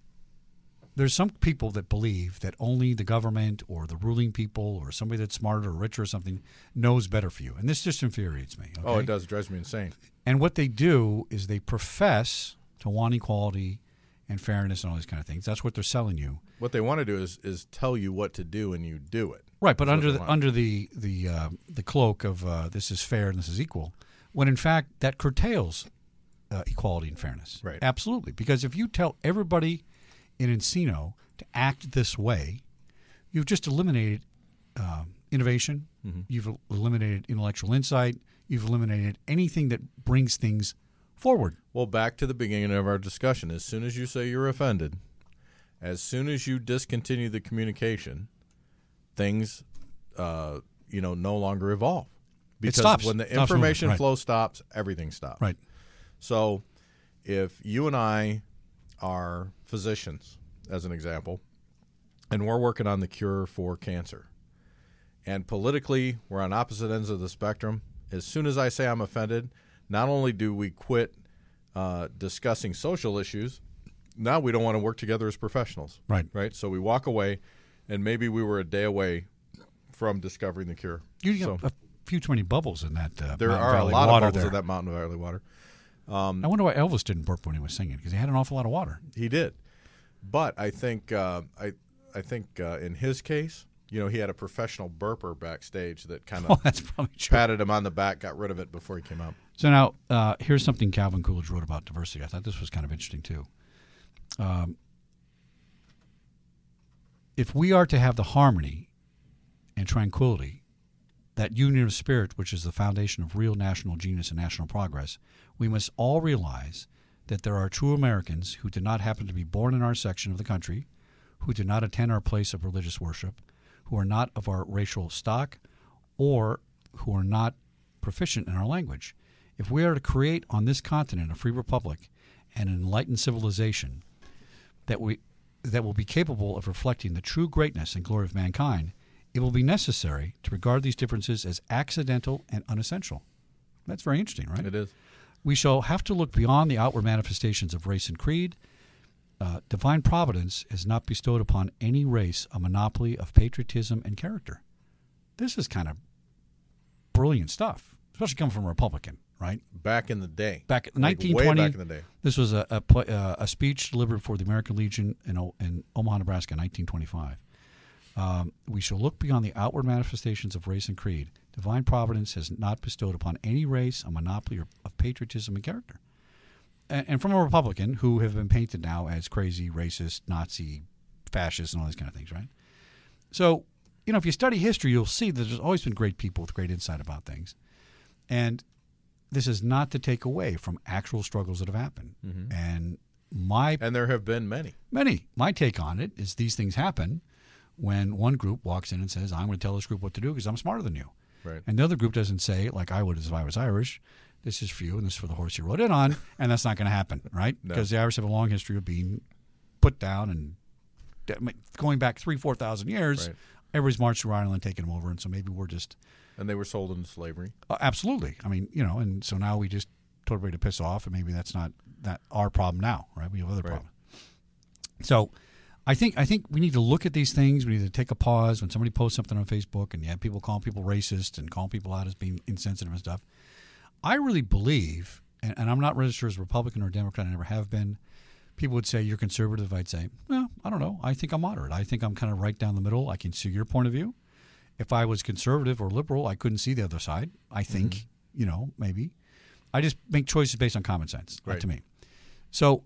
there's some people that believe that only the government or the ruling people or somebody that's smarter or richer or something knows better for you. And this just infuriates me. Okay? Oh, it does. It drives me insane. And what they do is they profess to want equality and fairness and all these kind of things. That's what they're selling you. What they want to do is is tell you what to do and you do it. Right, but That's what under they the want. under the the uh, the cloak of uh, this is fair and this is equal, when in fact that curtails uh, equality and fairness. Right. Absolutely, because if you tell everybody in Encino to act this way, you've just eliminated uh, innovation. Mm-hmm. You've eliminated intellectual insight. You've eliminated anything that brings things forward. Well, back to the beginning of our discussion. As soon as you say you're offended, as soon as you discontinue the communication, things, uh, you know, no longer evolve. Because stops. when the Stops moving, information right. flow stops, everything stops. Right. So if you and I are physicians, as an example, and we're working on the cure for cancer, and politically we're on opposite ends of the spectrum, as soon as I say I'm offended, not only do we quit uh, discussing social issues, now we don't want to work together as professionals. Right. Right? So we walk away, and maybe we were a day away from discovering the cure. You So got a few too many bubbles in that. Uh, there Mountain are a Valley lot of water bubbles there. in that Mountain Valley water. I wonder why Elvis didn't burp when he was singing, because he had an awful lot of water. He did, but I think uh, I I think uh, in his case, you know, he had a professional burper backstage that kind Oh, of that's probably true. patted him on the back, got rid of it before he came out. So now, uh, here's something Calvin Coolidge wrote about diversity. I thought this was kind of interesting, too. Um, if we are to have the harmony and tranquility, that union of spirit, which is the foundation of real national genius and national progress, we must all realize that there are true Americans who did not happen to be born in our section of the country, who did not attend our place of religious worship, who are not of our racial stock, or who are not proficient in our language. If we are to create on this continent a free republic and an enlightened civilization that we that will be capable of reflecting the true greatness and glory of mankind, it will be necessary to regard these differences as accidental and unessential. That's very interesting, right? It is. We shall have to look beyond the outward manifestations of race and creed. Uh, divine providence has not bestowed upon any race a monopoly of patriotism and character. This is kind of brilliant stuff, especially coming from a Republican, right? Back in the day. Back in Like, nineteen way twenty, back in the day. this was a a, pla- uh, a speech delivered for the American Legion in, O- in Omaha, Nebraska, in nineteen twenty-five. Um, we shall look beyond the outward manifestations of race and creed. Divine providence has not bestowed upon any race a monopoly of patriotism and character. And, and from a Republican who have been painted now as crazy, racist, Nazi, fascist, and all these kind of things, right? So, you know, if you study history, you'll see that there's always been great people with great insight about things. And this is not to take away from actual struggles that have happened. Mm-hmm. And my And there have been many. many. My take on it is these things happen when one group walks in and says, I'm going to tell this group what to do because I'm smarter than you. Right. And the other group doesn't say, like I would if I was Irish, this is for you and this is for the horse you rode in on, and that's not going to happen, right? No. Because the Irish have a long history of being put down and going back three, four thousand years, Right. everybody's marched through Ireland, taken them over, and so maybe we're just And they were sold into slavery. uh, absolutely. I mean, you know, and so now we just told everybody to piss off, and maybe that's not that our problem now, right? We have other Right. problems. So, I think I think we need to look at these things. We need to take a pause when somebody posts something on Facebook, and you have people calling people racist and calling people out as being insensitive and stuff. I really believe, and, and I'm not registered as a Republican or Democrat. I never have been. People would say you're conservative. I'd say, well, I don't know. I think I'm moderate. I think I'm kind of right down the middle. I can see your point of view. If I was conservative or liberal, I couldn't see the other side. I think, mm-hmm. you know, maybe. I just make choices based on common sense, right. to me. So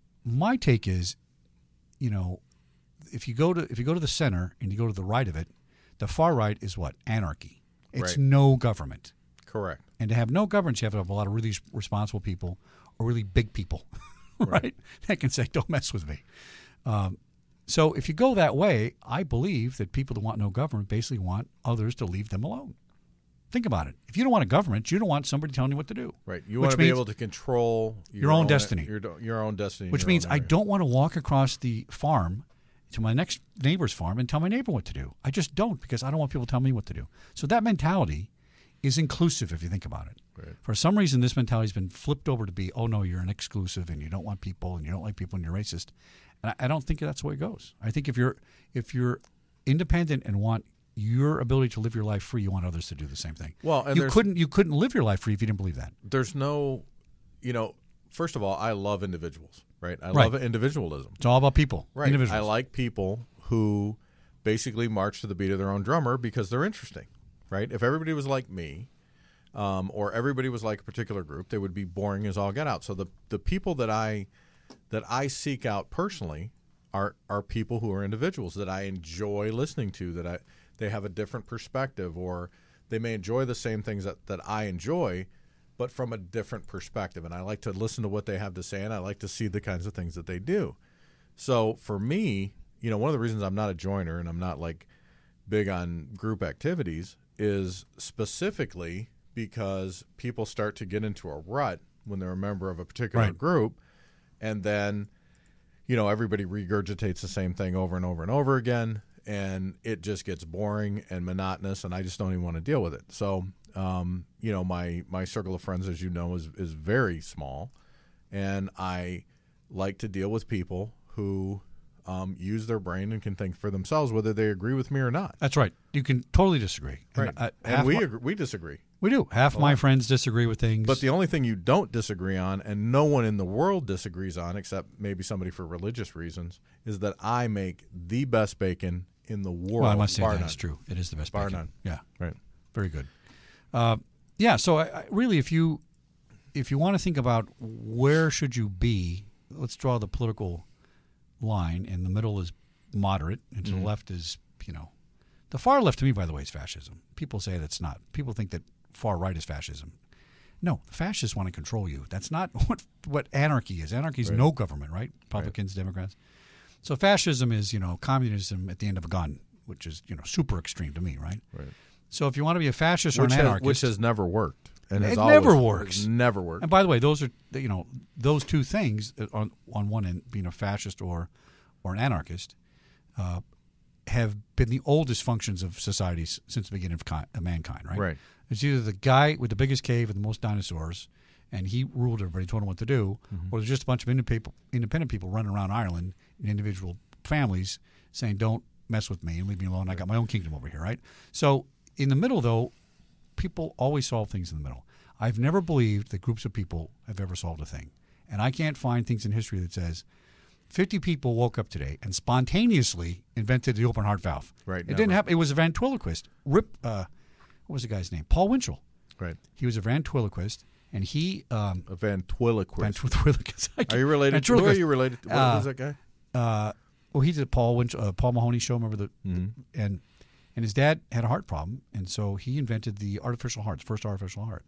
my take is, you know, if you go to if you go to the center and you go to the right of it, the far right is what? Anarchy. It's Right. no government. Correct. And to have no government, you have to have a lot of really responsible people or really big people, right? Right. That can say, don't mess with me. Um, so if you go that way, I believe that people that want no government basically want others to leave them alone. Think about it. If you don't want a government, you don't want somebody telling you what to do. Right. You Which want to be means- able to control your, Your own destiny. Your, your own destiny. in Which your means own I area. don't want to walk across the farm to my next neighbor's farm and tell my neighbor what to do. I just don't because I don't want people telling me what to do. So that mentality is inclusive if you think about it. Right. For some reason, this mentality has been flipped over to be, oh, no, you're an exclusive and you don't want people and you don't like people and you're racist. And I, I don't think that's the way it goes. I think if you're if you're independent and want your ability to live your life free, you want others to do the same thing. Well, and you there's- couldn't you couldn't live your life free if you didn't believe that. There's no, you know, first of all, I love individuals, right? I Right. love individualism. It's all about people, Right. individuals. I like people who basically march to the beat of their own drummer because they're interesting, right? If everybody was like me, um, or everybody was like a particular group, they would be boring as all get out. So the the people that I that I seek out personally are are people who are individuals that I enjoy listening to, that I they have a different perspective, or they may enjoy the same things that, that I enjoy, but from a different perspective. And I like to listen to what they have to say, and I like to see the kinds of things that they do. So for me, you know, one of the reasons I'm not a joiner and I'm not like big on group activities is specifically because people start to get into a rut when they're a member of a particular Right. group, and then, you know, everybody regurgitates the same thing over and over and over again, and it just gets boring and monotonous, and I just don't even want to deal with it. So, um, you know, my, my circle of friends, as you know, is, is very small, and I like to deal with people who um, use their brain and can think for themselves whether they agree with me or not. That's right. You can totally disagree. Right. And, uh, And, half we my- agree, we disagree. we do. Half my friends disagree with things. But the only thing you don't disagree on, and no one in the world disagrees on, except maybe somebody for religious reasons, is that I make the best bacon in the world. well, I must say bar that's none. true. It is the best Bar bacon. none. Yeah, Right. very good. Uh, yeah. So, I, I, really, if you if you want to think about where should you be, let's draw the political line. In the middle is moderate, and to Mm-hmm. the left is, you know, the far left. To me, by the way, is fascism. People say that's not. People think that far right is fascism. No, the fascists want to control you. That's not what what anarchy is. Anarchy is Right. no government, right? Republicans, Democrats. So fascism is, you know, communism at the end of a gun, which is, you know, super extreme to me, right? Right. So if you want to be a fascist or Which an has, anarchist, which has never worked. And has It always, never works. has Never worked. and by the way, those are, you know, those two things on on one end, being a fascist or or an anarchist, uh, have been the oldest functions of societies since the beginning of, ki- of mankind, right? Right. It's either the guy with the biggest cave and the most dinosaurs, and he ruled everybody, told them what to do, Mm-hmm. or there's just a bunch of independent people, independent people running around Ireland in individual families saying, don't mess with me and leave me alone. I got my own kingdom over here, right? So in the middle, though, people always solve things in the middle. I've never believed that groups of people have ever solved a thing. And I can't find things in history that says fifty people woke up today and spontaneously invented the open heart valve. Right, It never. didn't happen. It was a ventriloquist. Rip, uh, what was the guy's name? Paul Winchell. Right. He was a ventriloquist, and he um, A ventriloquist. ventriloquist. Are you related? To, who are ventriloquist. you related to? What Uh, was that guy? Uh, well, he did Paul Winch, uh, Paul Mahoney show. Remember the Mm-hmm. and and his dad had a heart problem, and so he invented the artificial heart, the first artificial heart.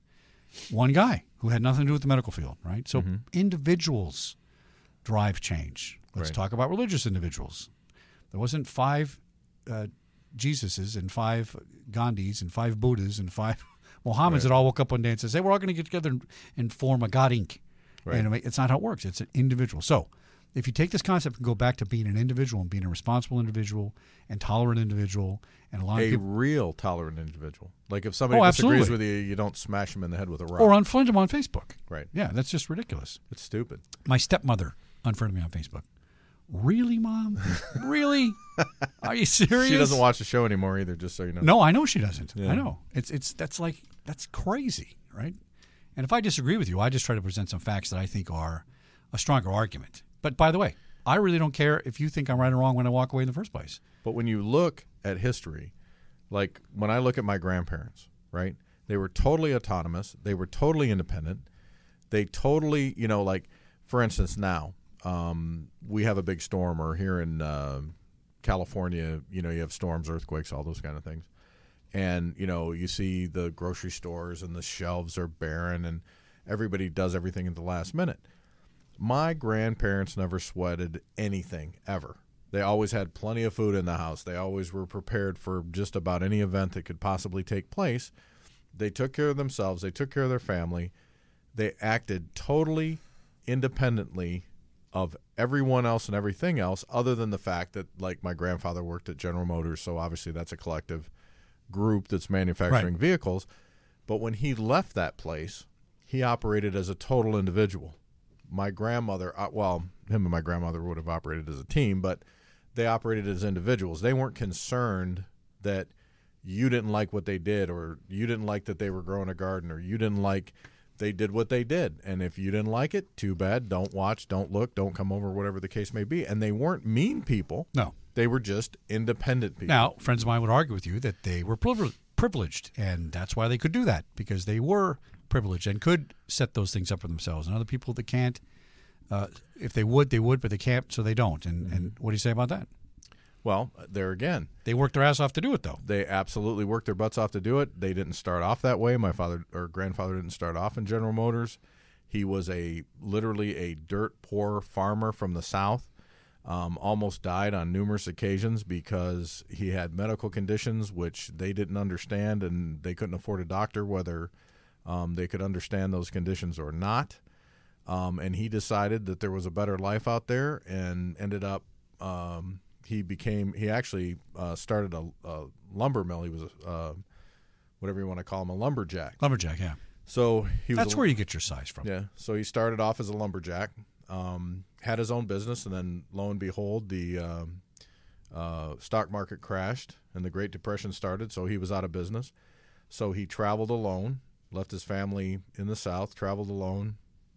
one guy who had nothing to do with the medical field, right? So Mm-hmm. individuals drive change. Let's Right. talk about religious individuals. There wasn't five uh, Jesuses and five Gandhis and five Buddhas and five Mohammeds Right. that all woke up one day and said, "Hey, we're all going to get together and, and form a God Incorporated." Right. And it's not how it works. It's an individual. So if you take this concept and go back to being an individual and being a responsible individual and tolerant individual and allowing A people real tolerant individual. Like if somebody Oh, disagrees absolutely. with you, you don't smash them in the head with a rock. or unfriend them on Facebook. Right. Yeah, that's just ridiculous. It's stupid. My stepmother unfriended me on Facebook. Really, Mom? Really? Are you serious? She doesn't watch the show anymore either, just so you know. No, I know she doesn't. Yeah. I know. It's it's that's like that's crazy, right? And if I disagree with you, I just try to present some facts that I think are a stronger argument. But by the way, I really don't care if you think I'm right or wrong when I walk away in the first place. But when you look at history, like when I look at my grandparents, right? They were totally autonomous. They were totally independent. They totally, you know, like, for instance, now um, we have a big storm, or here in uh, California, you know, you have storms, earthquakes, all those kind of things. And, you know, you see the grocery stores and the shelves are barren and everybody does everything at the last minute. My grandparents never sweated anything, ever. They always had plenty of food in the house. They always were prepared for just about any event that could possibly take place. They took care of themselves. They took care of their family. They acted totally independently of everyone else and everything else, other than the fact that, like, my grandfather worked at General Motors, so obviously that's a collective group that's manufacturing Right. vehicles. But when he left that place, he operated as a total individual. My grandmother, uh, well, him and my grandmother would have operated as a team, but they operated as individuals. They weren't concerned that you didn't like what they did, or you didn't like that they were growing a garden, or you didn't like they did what they did. And if you didn't like it, too bad. Don't watch, don't look, don't come over, whatever the case may be. And they weren't mean people. No. They were just independent people. Now, friends of mine would argue with you that they were privi- privileged, and that's why they could do that, because they were privileged and could set those things up for themselves. And other people that can't, uh, if they would, they would, but they can't, so they don't. And, Mm-hmm. and what do you say about that? Well, there again, They worked their ass off to do it, though. they absolutely worked their butts off to do it. They didn't start off that way. My father or grandfather didn't start off in General Motors. He was a literally a dirt poor farmer from the South. Um, almost died on numerous occasions because he had medical conditions which they didn't understand, and they couldn't afford a doctor, whether um, they could understand those conditions or not. Um, and he decided that there was a better life out there, and ended up um, he became he actually uh, started a, a lumber mill. He was a, uh, whatever you want to call him, a lumberjack. Lumberjack, yeah. So he was That's a, where you get your size from. yeah. So he started off as a lumberjack, um, had his own business, and then lo and behold, the um, uh, stock market crashed and the Great Depression started. So he was out of business. So he traveled alone, left his family in the South, traveled alone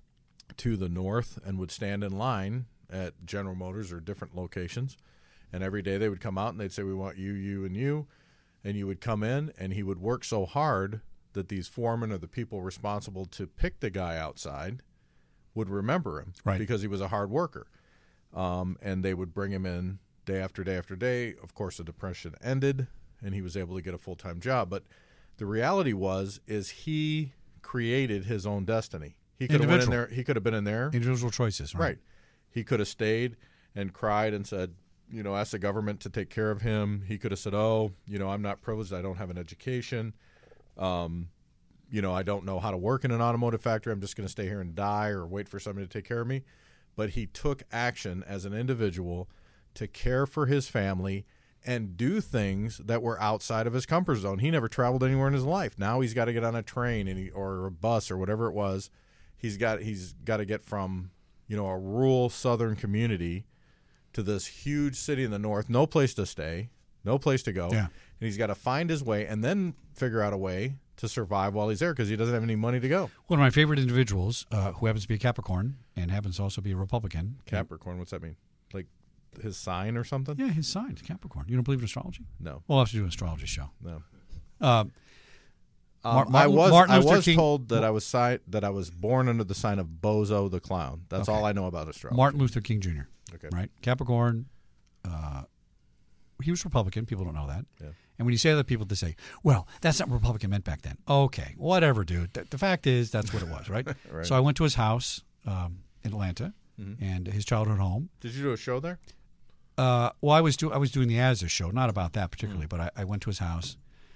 to the North, and would stand in line at General Motors or different locations. And every day they would come out and they'd say, "We want you, you, and you." And you would come in, and he would work so hard that these foremen or the people responsible to pick the guy outside would remember him, Right. because he was a hard worker. Um, and they would bring him in day after day after day. Of course, the Depression ended, and he was able to get a full-time job. But the reality was is he created his own destiny. He could have went in Individual. there. He could have been in there. Individual choices, right? Right. He could have stayed and cried and said, you know, asked the government to take care of him. He could have said, "Oh, you know, I'm not privileged. I don't have an education. Um, you know, I don't know how to work in an automotive factory. I'm just going to stay here and die or wait for somebody to take care of me." But he took action as an individual to care for his family and do things that were outside of his comfort zone. He never traveled anywhere in his life. Now he's got to get on a train and he, or a bus or whatever it was. He's got he's got to get from, you know, a rural southern community to this huge city in the north, no place to stay, no place to go. Yeah. And he's got to find his way and then figure out a way to survive while he's there, because he doesn't have any money to go. One of my favorite individuals, uh, who happens to be a Capricorn and happens to also be a Republican. Capricorn, what's that mean? Like his sign or something? Yeah, his sign is Capricorn. You don't believe in astrology? No, We'll have to do an astrology show. no. Uh, Um, Mar- I Martin- was Martin I Luther was King- told that I was si- that I was born under the sign of Bozo the Clown. That's Okay. all I know about astrology. Martin Luther King Junior Okay. Right? Capricorn. Uh, he was Republican. People don't know that. Yeah. And when you say that, people to say, well, that's not what Republican meant back then. Okay, whatever, dude. The, the fact is, that's what it was, right? Right. So I went to his house um, in Atlanta Mm-hmm. and his childhood home. Did you do a show there? Uh, well, I was do I was doing the Asda show, not about that particularly, Mm. but I, I went to his house,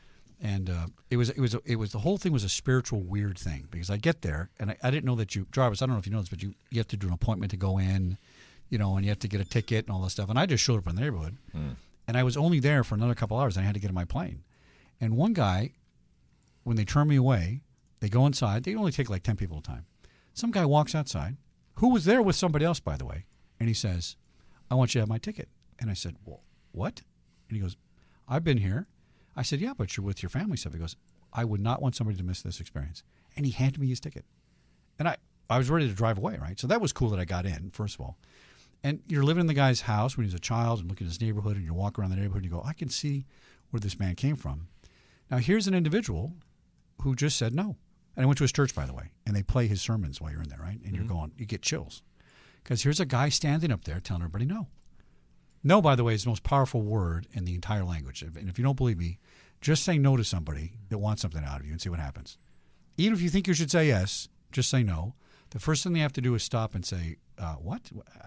and uh, it was it was it was the whole thing was a spiritual weird thing because I get there and I, I didn't know that you Jarvis. I don't know if you know this, but you you have to do an appointment to go in, you know, and you have to get a ticket and all this stuff. And I just showed up in the neighborhood, Mm. and I was only there for another couple hours. And I had to get on my plane, and one guy, when they turn me away, they go inside. They only take like ten people at a time. Some guy walks outside, who was there with somebody else, by the way, and he says, I want you to have my ticket. And I said, well, what? And he goes, I've been here. I said, yeah, but you're with your family stuff. He goes, I would not want somebody to miss this experience. And he handed me his ticket. And I, I was ready to drive away, right? So that was cool that I got in, first of all. And you're living in the guy's house when he was a child and looking at his neighborhood, and you walk around the neighborhood and you go, I can see where this man came from. Now, here's an individual who just said no. And I went to his church, by the way, and they play his sermons while you're in there, right? And mm-hmm. you're going, you get chills. Because here's a guy standing up there telling everybody no. No, by the way, is the most powerful word in the entire language. And if you don't believe me, just say no to somebody that wants something out of you and see what happens. Even if you think you should say yes, just say no. The first thing they have to do is stop and say, uh, what?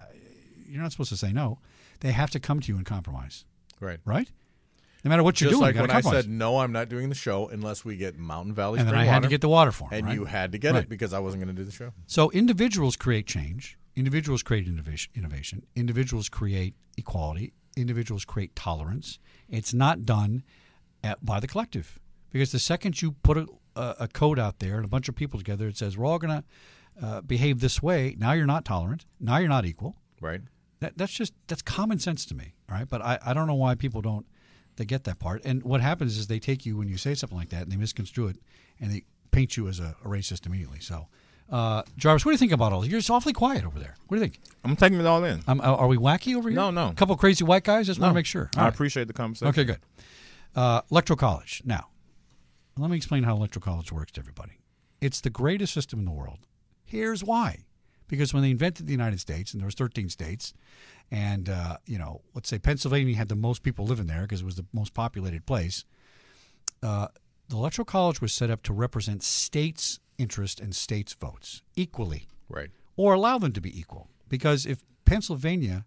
You're not supposed to say no. They have to come to you and compromise. Right. Right? No matter what you're Just doing, like you when gotta I compromise. said, no, I'm not doing the show unless we get Mountain Valley And then spring I had water, to get the water for him, and right? you had to get Right. it because I wasn't going to do the show. So individuals create change. Individuals create innovation. innovation. Individuals create equality. Individuals create tolerance. It's not done at, by the collective. Because the second you put a, a, a code out there and a bunch of people together, it says, we're all going to uh, behave this way. Now you're not tolerant. Now you're not equal. Right. That, that's just, that's common sense to me. All right. But I, I don't know why people don't, they get that part. And what happens is they take you when you say something like that and they misconstrue it and they paint you as a, a racist immediately. So, uh, Jarvis, what do you think about all this? You're just awfully quiet over there. What do you think? I'm taking it all in. Um, are we wacky over here? No, no. A couple of crazy white guys? Just want No. to make sure. All I right. appreciate the conversation. Okay, good. Uh, Electoral College. Now, let me explain how Electoral College works to everybody. It's the greatest system in the world. Here's why. Because when they invented the United States, and there was thirteen states, and, uh, you know, let's say Pennsylvania had the most people living there because it was the most populated place, uh, the Electoral College was set up to represent states' interest and states' votes equally. Right. Or allow them to be equal. Because if Pennsylvania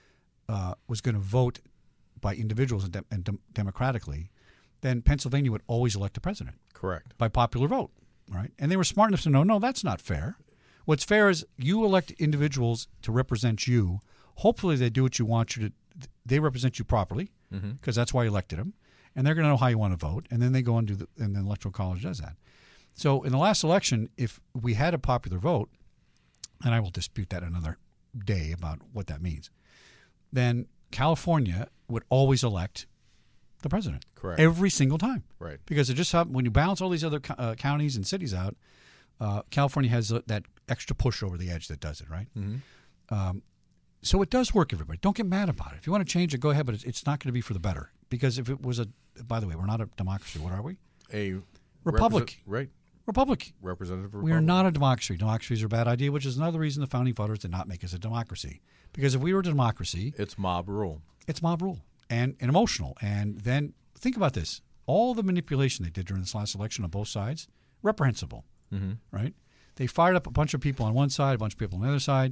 uh, was going to vote by individuals and, de- and de- democratically, then Pennsylvania would always elect a president Correct. by popular vote, right? And they were smart enough to know, no, that's not fair. What's fair is you elect individuals to represent you. Hopefully they do what you want you to. They represent you properly because Mm-hmm. that's why you elected them, and they're going to know how you want to vote. And then they go and do the, and the Electoral College does that. So in the last election, if we had a popular vote, and I will dispute that another day about what that means, then California would always elect the president. Correct. Every single time. Right. Because it just happened when you balance all these other co- uh, counties and cities out, uh, California has uh, that extra push over the edge that does it, right? Mm-hmm. Um, so it does work, everybody. Don't get mad about it. If you want to change it, go ahead, but it's, it's not going to be for the better. Because if it was a, by the way, we're not a democracy. What are we? A Republic. represent- right. Republic. Representative We are Republic. not a democracy. Democracies are a bad idea, which is another reason the founding fathers did not make us a democracy. Because if we were a democracy, It's mob rule. it's mob rule and, and emotional. And then think about this. All the manipulation they did during this last election on both sides, reprehensible, Mm-hmm. right? They fired up a bunch of people on one side, a bunch of people on the other side.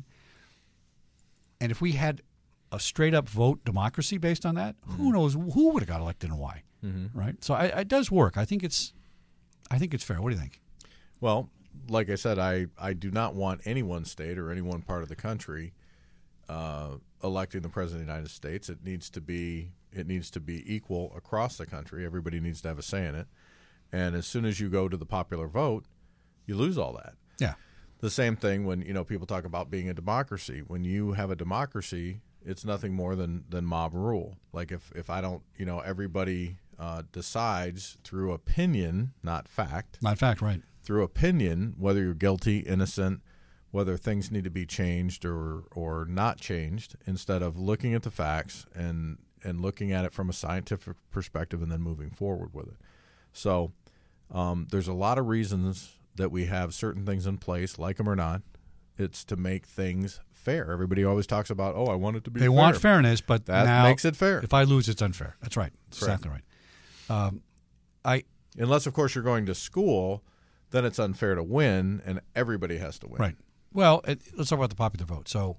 And if we had a straight-up vote democracy based on that, Mm-hmm. who knows who would have got elected and why, Mm-hmm. right? So I, it does work. I think it's I think it's fair. What do you think? Well, like I said, I, I do not want any one state or any one part of the country uh, electing the president of the United States. It needs to be it needs to be equal across the country. Everybody needs to have a say in it. And as soon as you go to the popular vote, you lose all that. Yeah. The same thing when, you know, people talk about being a democracy. When you have a democracy, it's nothing more than, than mob rule. Like if, if I don't, you know, everybody uh, decides through opinion, not fact, Not fact, right. through opinion, whether you're guilty, innocent, whether things need to be changed or or not changed, instead of looking at the facts and and looking at it from a scientific perspective and then moving forward with it. So um, there's a lot of reasons that we have certain things in place, like them or not. It's to make things fair. Everybody always talks about, oh, I want it to be They fair. want fairness, but That now makes it fair. if I lose, it's unfair. That's right. That's Correct. exactly right. Um, I Unless, of course, you're going to school, then it's unfair to win, and everybody has to win. right. Well, it, let's talk about the popular vote. So,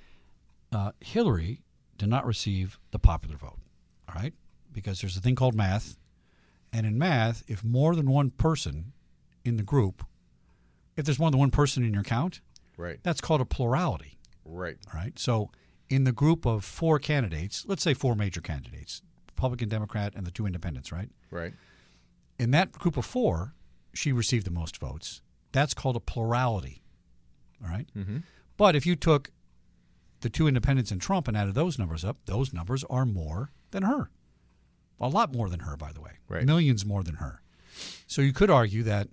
uh, Hillary did not receive the popular vote. All right, because there's a thing called math, and in math, if more than one person in the group, if there's more than one person in your count, Right. that's called a plurality. Right. All right. So in the group of four candidates, let's say four major candidates, Republican, Democrat, and the two independents, right? Right. In that group of four, she received the most votes. That's called a plurality. All right. Mm-hmm. But if you took the two independents and Trump and added those numbers up, those numbers are more than her. A lot more than her, by the way. Right. Millions more than her. So you could argue that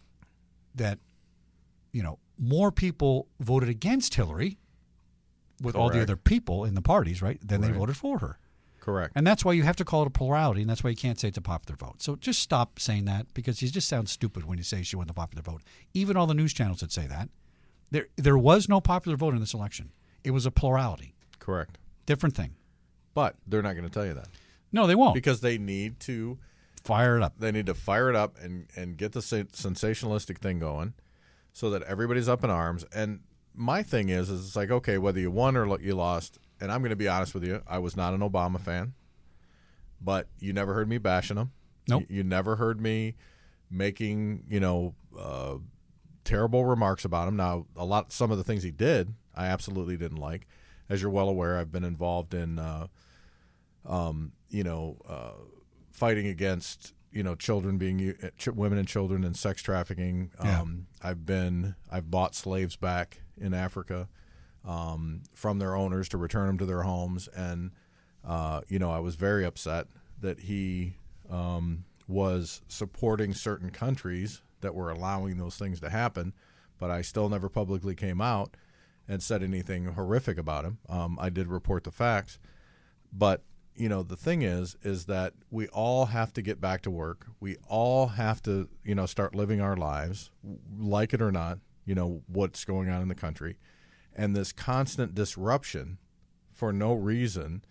that you know more people voted against Hillary with all the Correct. other people in the parties, right? Than they Right. voted for her. Correct. And that's why you have to call it a plurality, and that's why you can't say it's a popular vote. So just stop saying that, because you just sound stupid when you say she won the popular vote. Even all the news channels that say that. There there was no popular vote in this election. It was a plurality. Correct. Different thing. But they're not going to tell you that No, they won't. because they need to Fire it up. they need to fire it up and, and get the sen- sensationalistic thing going so that everybody's up in arms. And my thing is, is it's like, okay, whether you won or lo- you lost, and I'm going to be honest with you, I was not an Obama fan, but you never heard me bashing him. Nope. You, you never heard me making, you know, uh, terrible remarks about him. Now, a lot, some of the things he did, I absolutely didn't like. As you're well aware, I've been involved in, uh, um, you know, uh, fighting against, you know, children being, u- ch- women and children and sex trafficking. Yeah. Um, I've been, I've bought slaves back in Africa um, from their owners to return them to their homes. And, uh, you know, I was very upset that he um, was supporting certain countries that were allowing those things to happen, but I still never publicly came out and said anything horrific about him. Um, I did report the facts, but you know the thing is, is that we all have to get back to work. We all have to, you know, start living our lives, like it or not. You know what's going on in the country, and this constant disruption for no reason,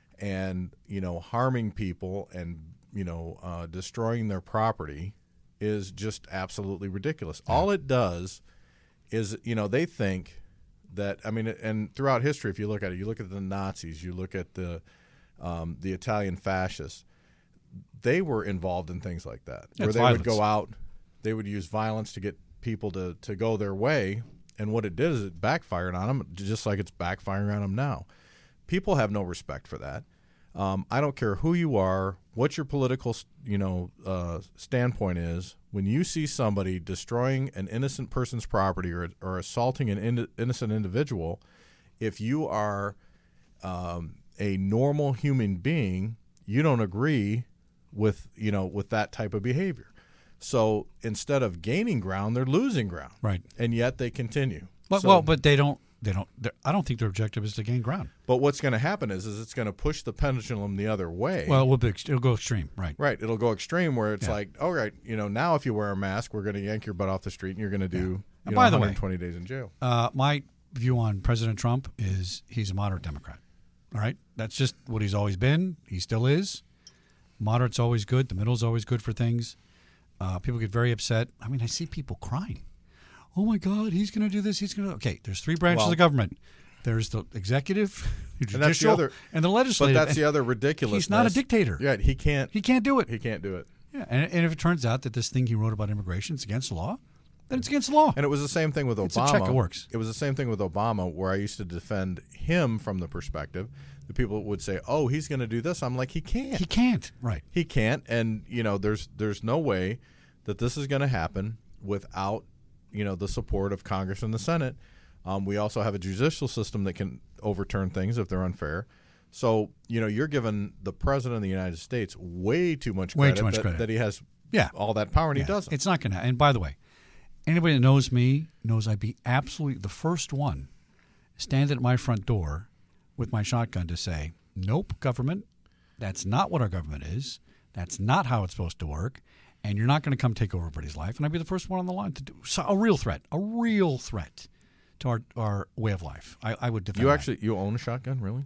and you know harming people and you know uh, destroying their property is just absolutely ridiculous. Yeah. All it does is, you know, they think that, I mean, and throughout history, if you look at it, you look at the Nazis, you look at the um, the Italian fascists, they were involved in things like that, Yeah, where they violence. would go out, they would use violence to get people to, to go their way, and what it did is it backfired on them, just like it's backfiring on them now. People have no respect for that. Um, I don't care who you are, what your political, you know, uh, standpoint is. When you see somebody destroying an innocent person's property or, or assaulting an in, innocent individual, if you are um, a normal human being, you don't agree with, you know, with that type of behavior. So instead of gaining ground, they're losing ground, Right. and yet they continue. But, So- well, but they don't. They don't. I don't think their objective is to gain ground. But what's going to happen is, is it's going to push the pendulum the other way. Well, it will be, it'll go extreme, right? Right. It'll go extreme where it's Yeah. like, all right, you know, now if you wear a mask, we're going to yank your butt off the street and you're going to do you And know, by the way- one hundred twenty days in jail. Uh, my view on President Trump is he's a moderate Democrat. All right, that's just what he's always been. He still is. Moderate's always good. The middle's always good for things. Uh, people get very upset. I mean, I see people crying. Oh my God, he's going to do this. He's going to. Okay, there's three branches Well- of government. There's the executive, the And that's the judicial, other- and the But legislative. that's the And other ridiculous. He's not a dictator. Yeah, he can't. He can't do it. He can't do it. Yeah, and, and if it turns out that this thing he wrote about immigration is against the law, then it's against the law. And it was the same thing with Obama. It's a check, it works. It was the same thing with Obama, where I used to defend him from the perspective. The people would say, "Oh, he's going to do this." I'm like, he can't. He can't. Right. He can't, and you know, there's there's no way that this is going to happen without you know the support of Congress and the Senate. Um, we also have a judicial system that can overturn things if they're unfair. So you know, you're giving the president of the United States way too much Way credit, too much that, credit. that he has Yeah. all that power, and Yeah, he doesn't. It's not going to. And by the way, anybody that knows me knows I'd be absolutely the first one standing at my front door with my shotgun to say, nope, government, that's not what our government is. That's not how it's supposed to work. And you're not going to come take over everybody's life. And I'd be the first one on the line to do so, a real threat, a real threat to our, our way of life. I, I would defend You that. actually you own a shotgun, really?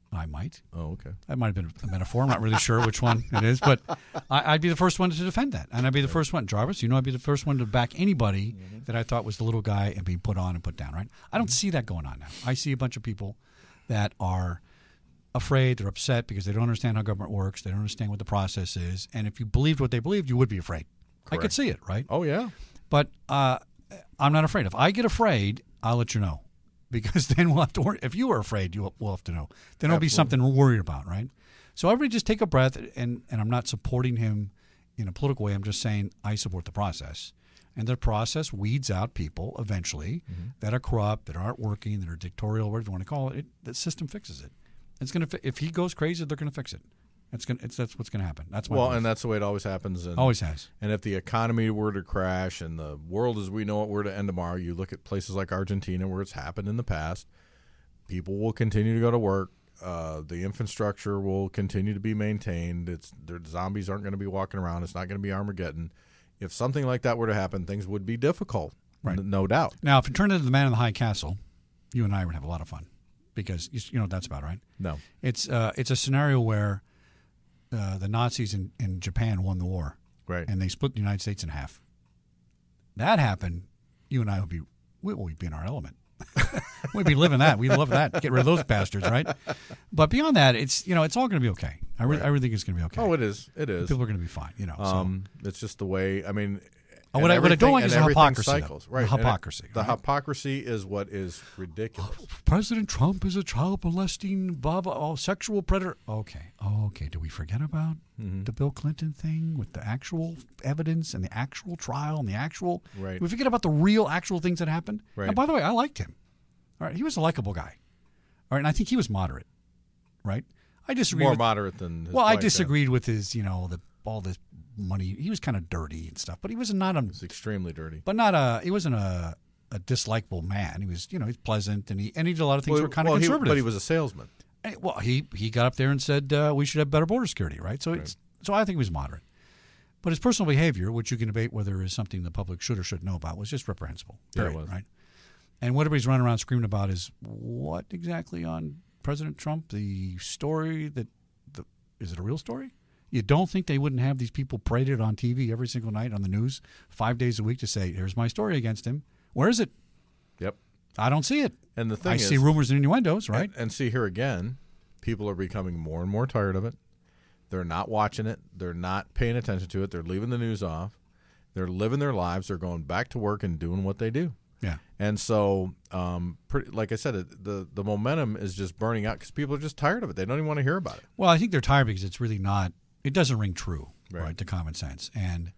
I might. Oh, okay. That might have been a metaphor. I'm not really sure which one it is, but I, I'd be the first one to defend that. And I'd be the first one. Jarvis, you know I'd be the first one to back anybody mm-hmm. that I thought was the little guy and being put on and put down, right? I don't mm-hmm. see that going on now. I see a bunch of people that are afraid, they're upset because they don't understand how government works, they don't understand what the process is, and if you believed what they believed, you would be afraid. Correct. I could see it, right? Oh, yeah. But uh, I'm not afraid. If I get afraid, I'll let you know. Because then we'll have to worry. If you are afraid, you we'll have to know. Then it'll be something we're worried about, right? So everybody just take a breath, and, and I'm not supporting him in a political way. I'm just saying I support the process. And the process weeds out people eventually mm-hmm. that are corrupt, that aren't working, that are dictatorial, whatever you want to call it. it the system fixes it. It's gonna. If he goes crazy, they're going to fix it. It's gonna. It's that's what's going to happen. That's my well, belief. And that's the way it always happens. And, always has. And if the economy were to crash and the world as we know it were to end tomorrow, you look at places like Argentina where it's happened in the past. People will continue to go to work. Uh, the infrastructure will continue to be maintained. It's the zombies aren't going to be walking around. It's not going to be Armageddon. If something like that were to happen, things would be difficult, right? N- no doubt. Now, if it turned into The Man in the High Castle, you and I would have a lot of fun. Because you know what that's about, right? No. It's uh, it's a scenario where uh, the Nazis in, in Japan won the war. Right. And they split the United States in half. That happened, you and I would be we would be in our element. We'd be living that. We'd love that. Get rid of those bastards, right? But beyond that, it's you know, it's all going to be okay. I, re- right. I really think it's going to be okay. Oh, it is. It is. People are going to be fine, you know. Um, so. It's just the way, I mean... Oh, what, I, what I don't like is the hypocrisy. Cycles. Right. The hypocrisy. It, the right? hypocrisy is what is ridiculous. Oh, President Trump is a child molesting, blah, blah, oh, sexual predator. Okay. Oh, okay. Do we forget about mm-hmm. the Bill Clinton thing with the actual evidence and the actual trial and the actual. Right. Do we forget about the real actual things that happened? Right. And by the way, I liked him. All right. He was a likable guy. All right. And I think he was moderate. Right. I disagree. More with, moderate than his Well, wife, I disagreed yeah. with his, you know, the all this money. He was kind of dirty and stuff, but he was not a. He was extremely dirty. But not a. He wasn't a, a dislikable man. He was, you know, he's pleasant and he and he did a lot of things well, that were kind well, of conservative. He, but he was a salesman. And, well, he he got up there and said uh, we should have better border security, right? So right. it's so I think he was moderate. But his personal behavior, which you can debate whether is something the public should or should know about, was just reprehensible. Period, yeah, it was. Right. And what everybody's running around screaming about is what exactly on President Trump? The story that the is it a real story? You don't think they wouldn't have these people paraded on T V every single night on the news, five days a week to say, here's my story against him. Where is it? Yep. I don't see it. And the thing I is, see rumors and innuendos, right? And, and see here again, people are becoming more and more tired of it. They're not watching it. They're not paying attention to it. They're leaving the news off. They're living their lives. They're going back to work and doing what they do. Yeah. And so, um, pretty, like I said, it, the the momentum is just burning out because people are just tired of it. They don't even want to hear about it. Well, I think they're tired because it's really not. It doesn't ring true, right, right to common sense. And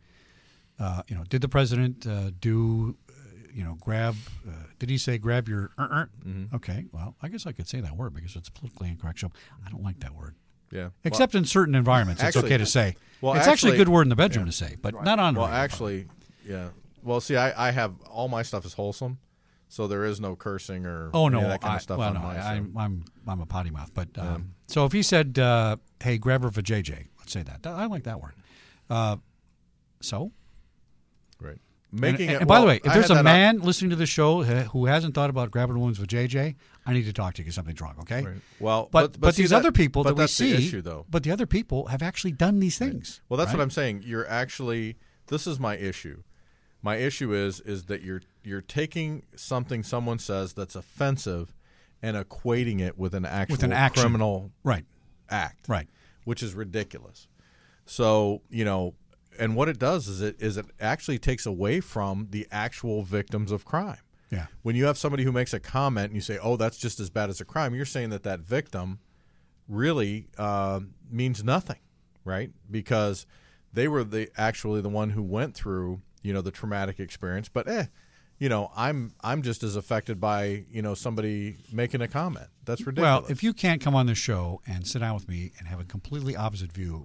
uh, you know, did the president uh, do, uh, you know, grab? Uh, did he say grab your? Uh-uh? Mm-hmm. Okay, well, I guess I could say that word because it's a politically incorrect show. I don't like that word. Yeah. Except well, in certain environments, actually, it's okay to say. Well, it's actually, actually a good word in the bedroom yeah. to say, but right. not on. Well, radio. actually, yeah. Well, see, I, I have all my stuff is wholesome, so there is no cursing or oh no any of that kind I, of stuff. Well, on no, my, I, so. I'm I'm I'm a potty mouth, but um, Yeah. so if he said, uh, "Hey, grab her for J J," let's say that. I like that word. Uh, so. Right. Making and, it. and well, by the way, if I there's had a that man up, listening to the show who hasn't thought about grabbing wounds with J J, I need to talk to you because something's wrong. Okay. Right. Well, but but, but, but these that, other people but that we that's see, the issue, though. But the other people have actually done these things. Right. Well, that's right? what I'm saying. You're actually. This is my issue. My issue is is that you're you're taking something someone says that's offensive, and equating it with an actual with an action. criminal right. act, right, which is ridiculous. So you know. And what it does is it is it actually takes away from the actual victims of crime. Yeah. When you have somebody who makes a comment and you say, "Oh, that's just as bad as a crime," you're saying that that victim really uh, means nothing, right? Because they were the actually the one who went through you know the traumatic experience. But eh, you know, I'm I'm just as affected by you know somebody making a comment. That's ridiculous. Well, if you can't come on this show and sit down with me and have a completely opposite view,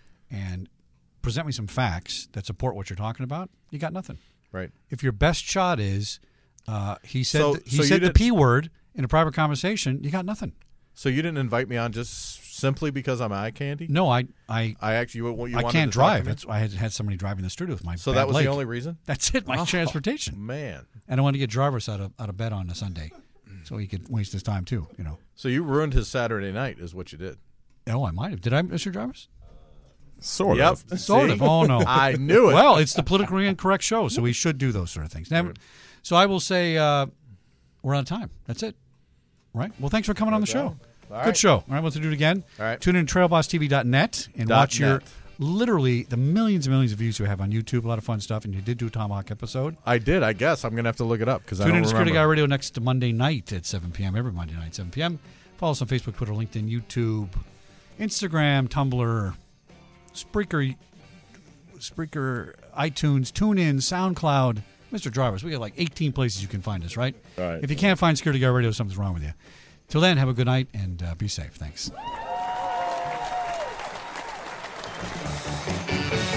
and present me some facts that support what you're talking about, you got nothing. Right. If your best shot is uh, he said so, th- he so said the did, P word in a private conversation, you got nothing. So you didn't invite me on just simply because I'm eye candy? No, I I I actually what you I wanted can't to talk drive. to me? That's I had had somebody driving the studio with my So bad that was leg. the only reason? That's it, my Oh, transportation. Man. And I want to get drivers out of out of bed on a Sunday. so he could waste his time too. You know. So you ruined his Saturday night, is what you did. Oh, I might have. Did I, Mister Jarvis? Sort Yep. of. Sort See? of. Oh no. I knew it. Well, it's the politically incorrect show, so we should do those sort of things. Never, so I will say uh, we're on time. That's it. Right? Well, thanks for coming on the show. All Good right. show. All right, we'll have to do it again. All right. Tune in to trail boss t v dot net and Dot watch your net. literally the millions and millions of views you have on YouTube. A lot of fun stuff, and you did do a Tomahawk episode. I did. I guess I'm gonna have to look it up because I Tune don't in to Security Guy remember. Radio next Monday night at seven p.m. Every Monday night, seven p.m. Follow us on Facebook, Twitter, LinkedIn, YouTube, Instagram, Tumblr, Spreaker, Spreaker, iTunes, TuneIn, SoundCloud. Mister Jarvis, we got like eighteen places you can find us, right? Right. If you can't find Security Guy Radio, something's wrong with you. Till then, have a good night and uh, be safe. Thanks.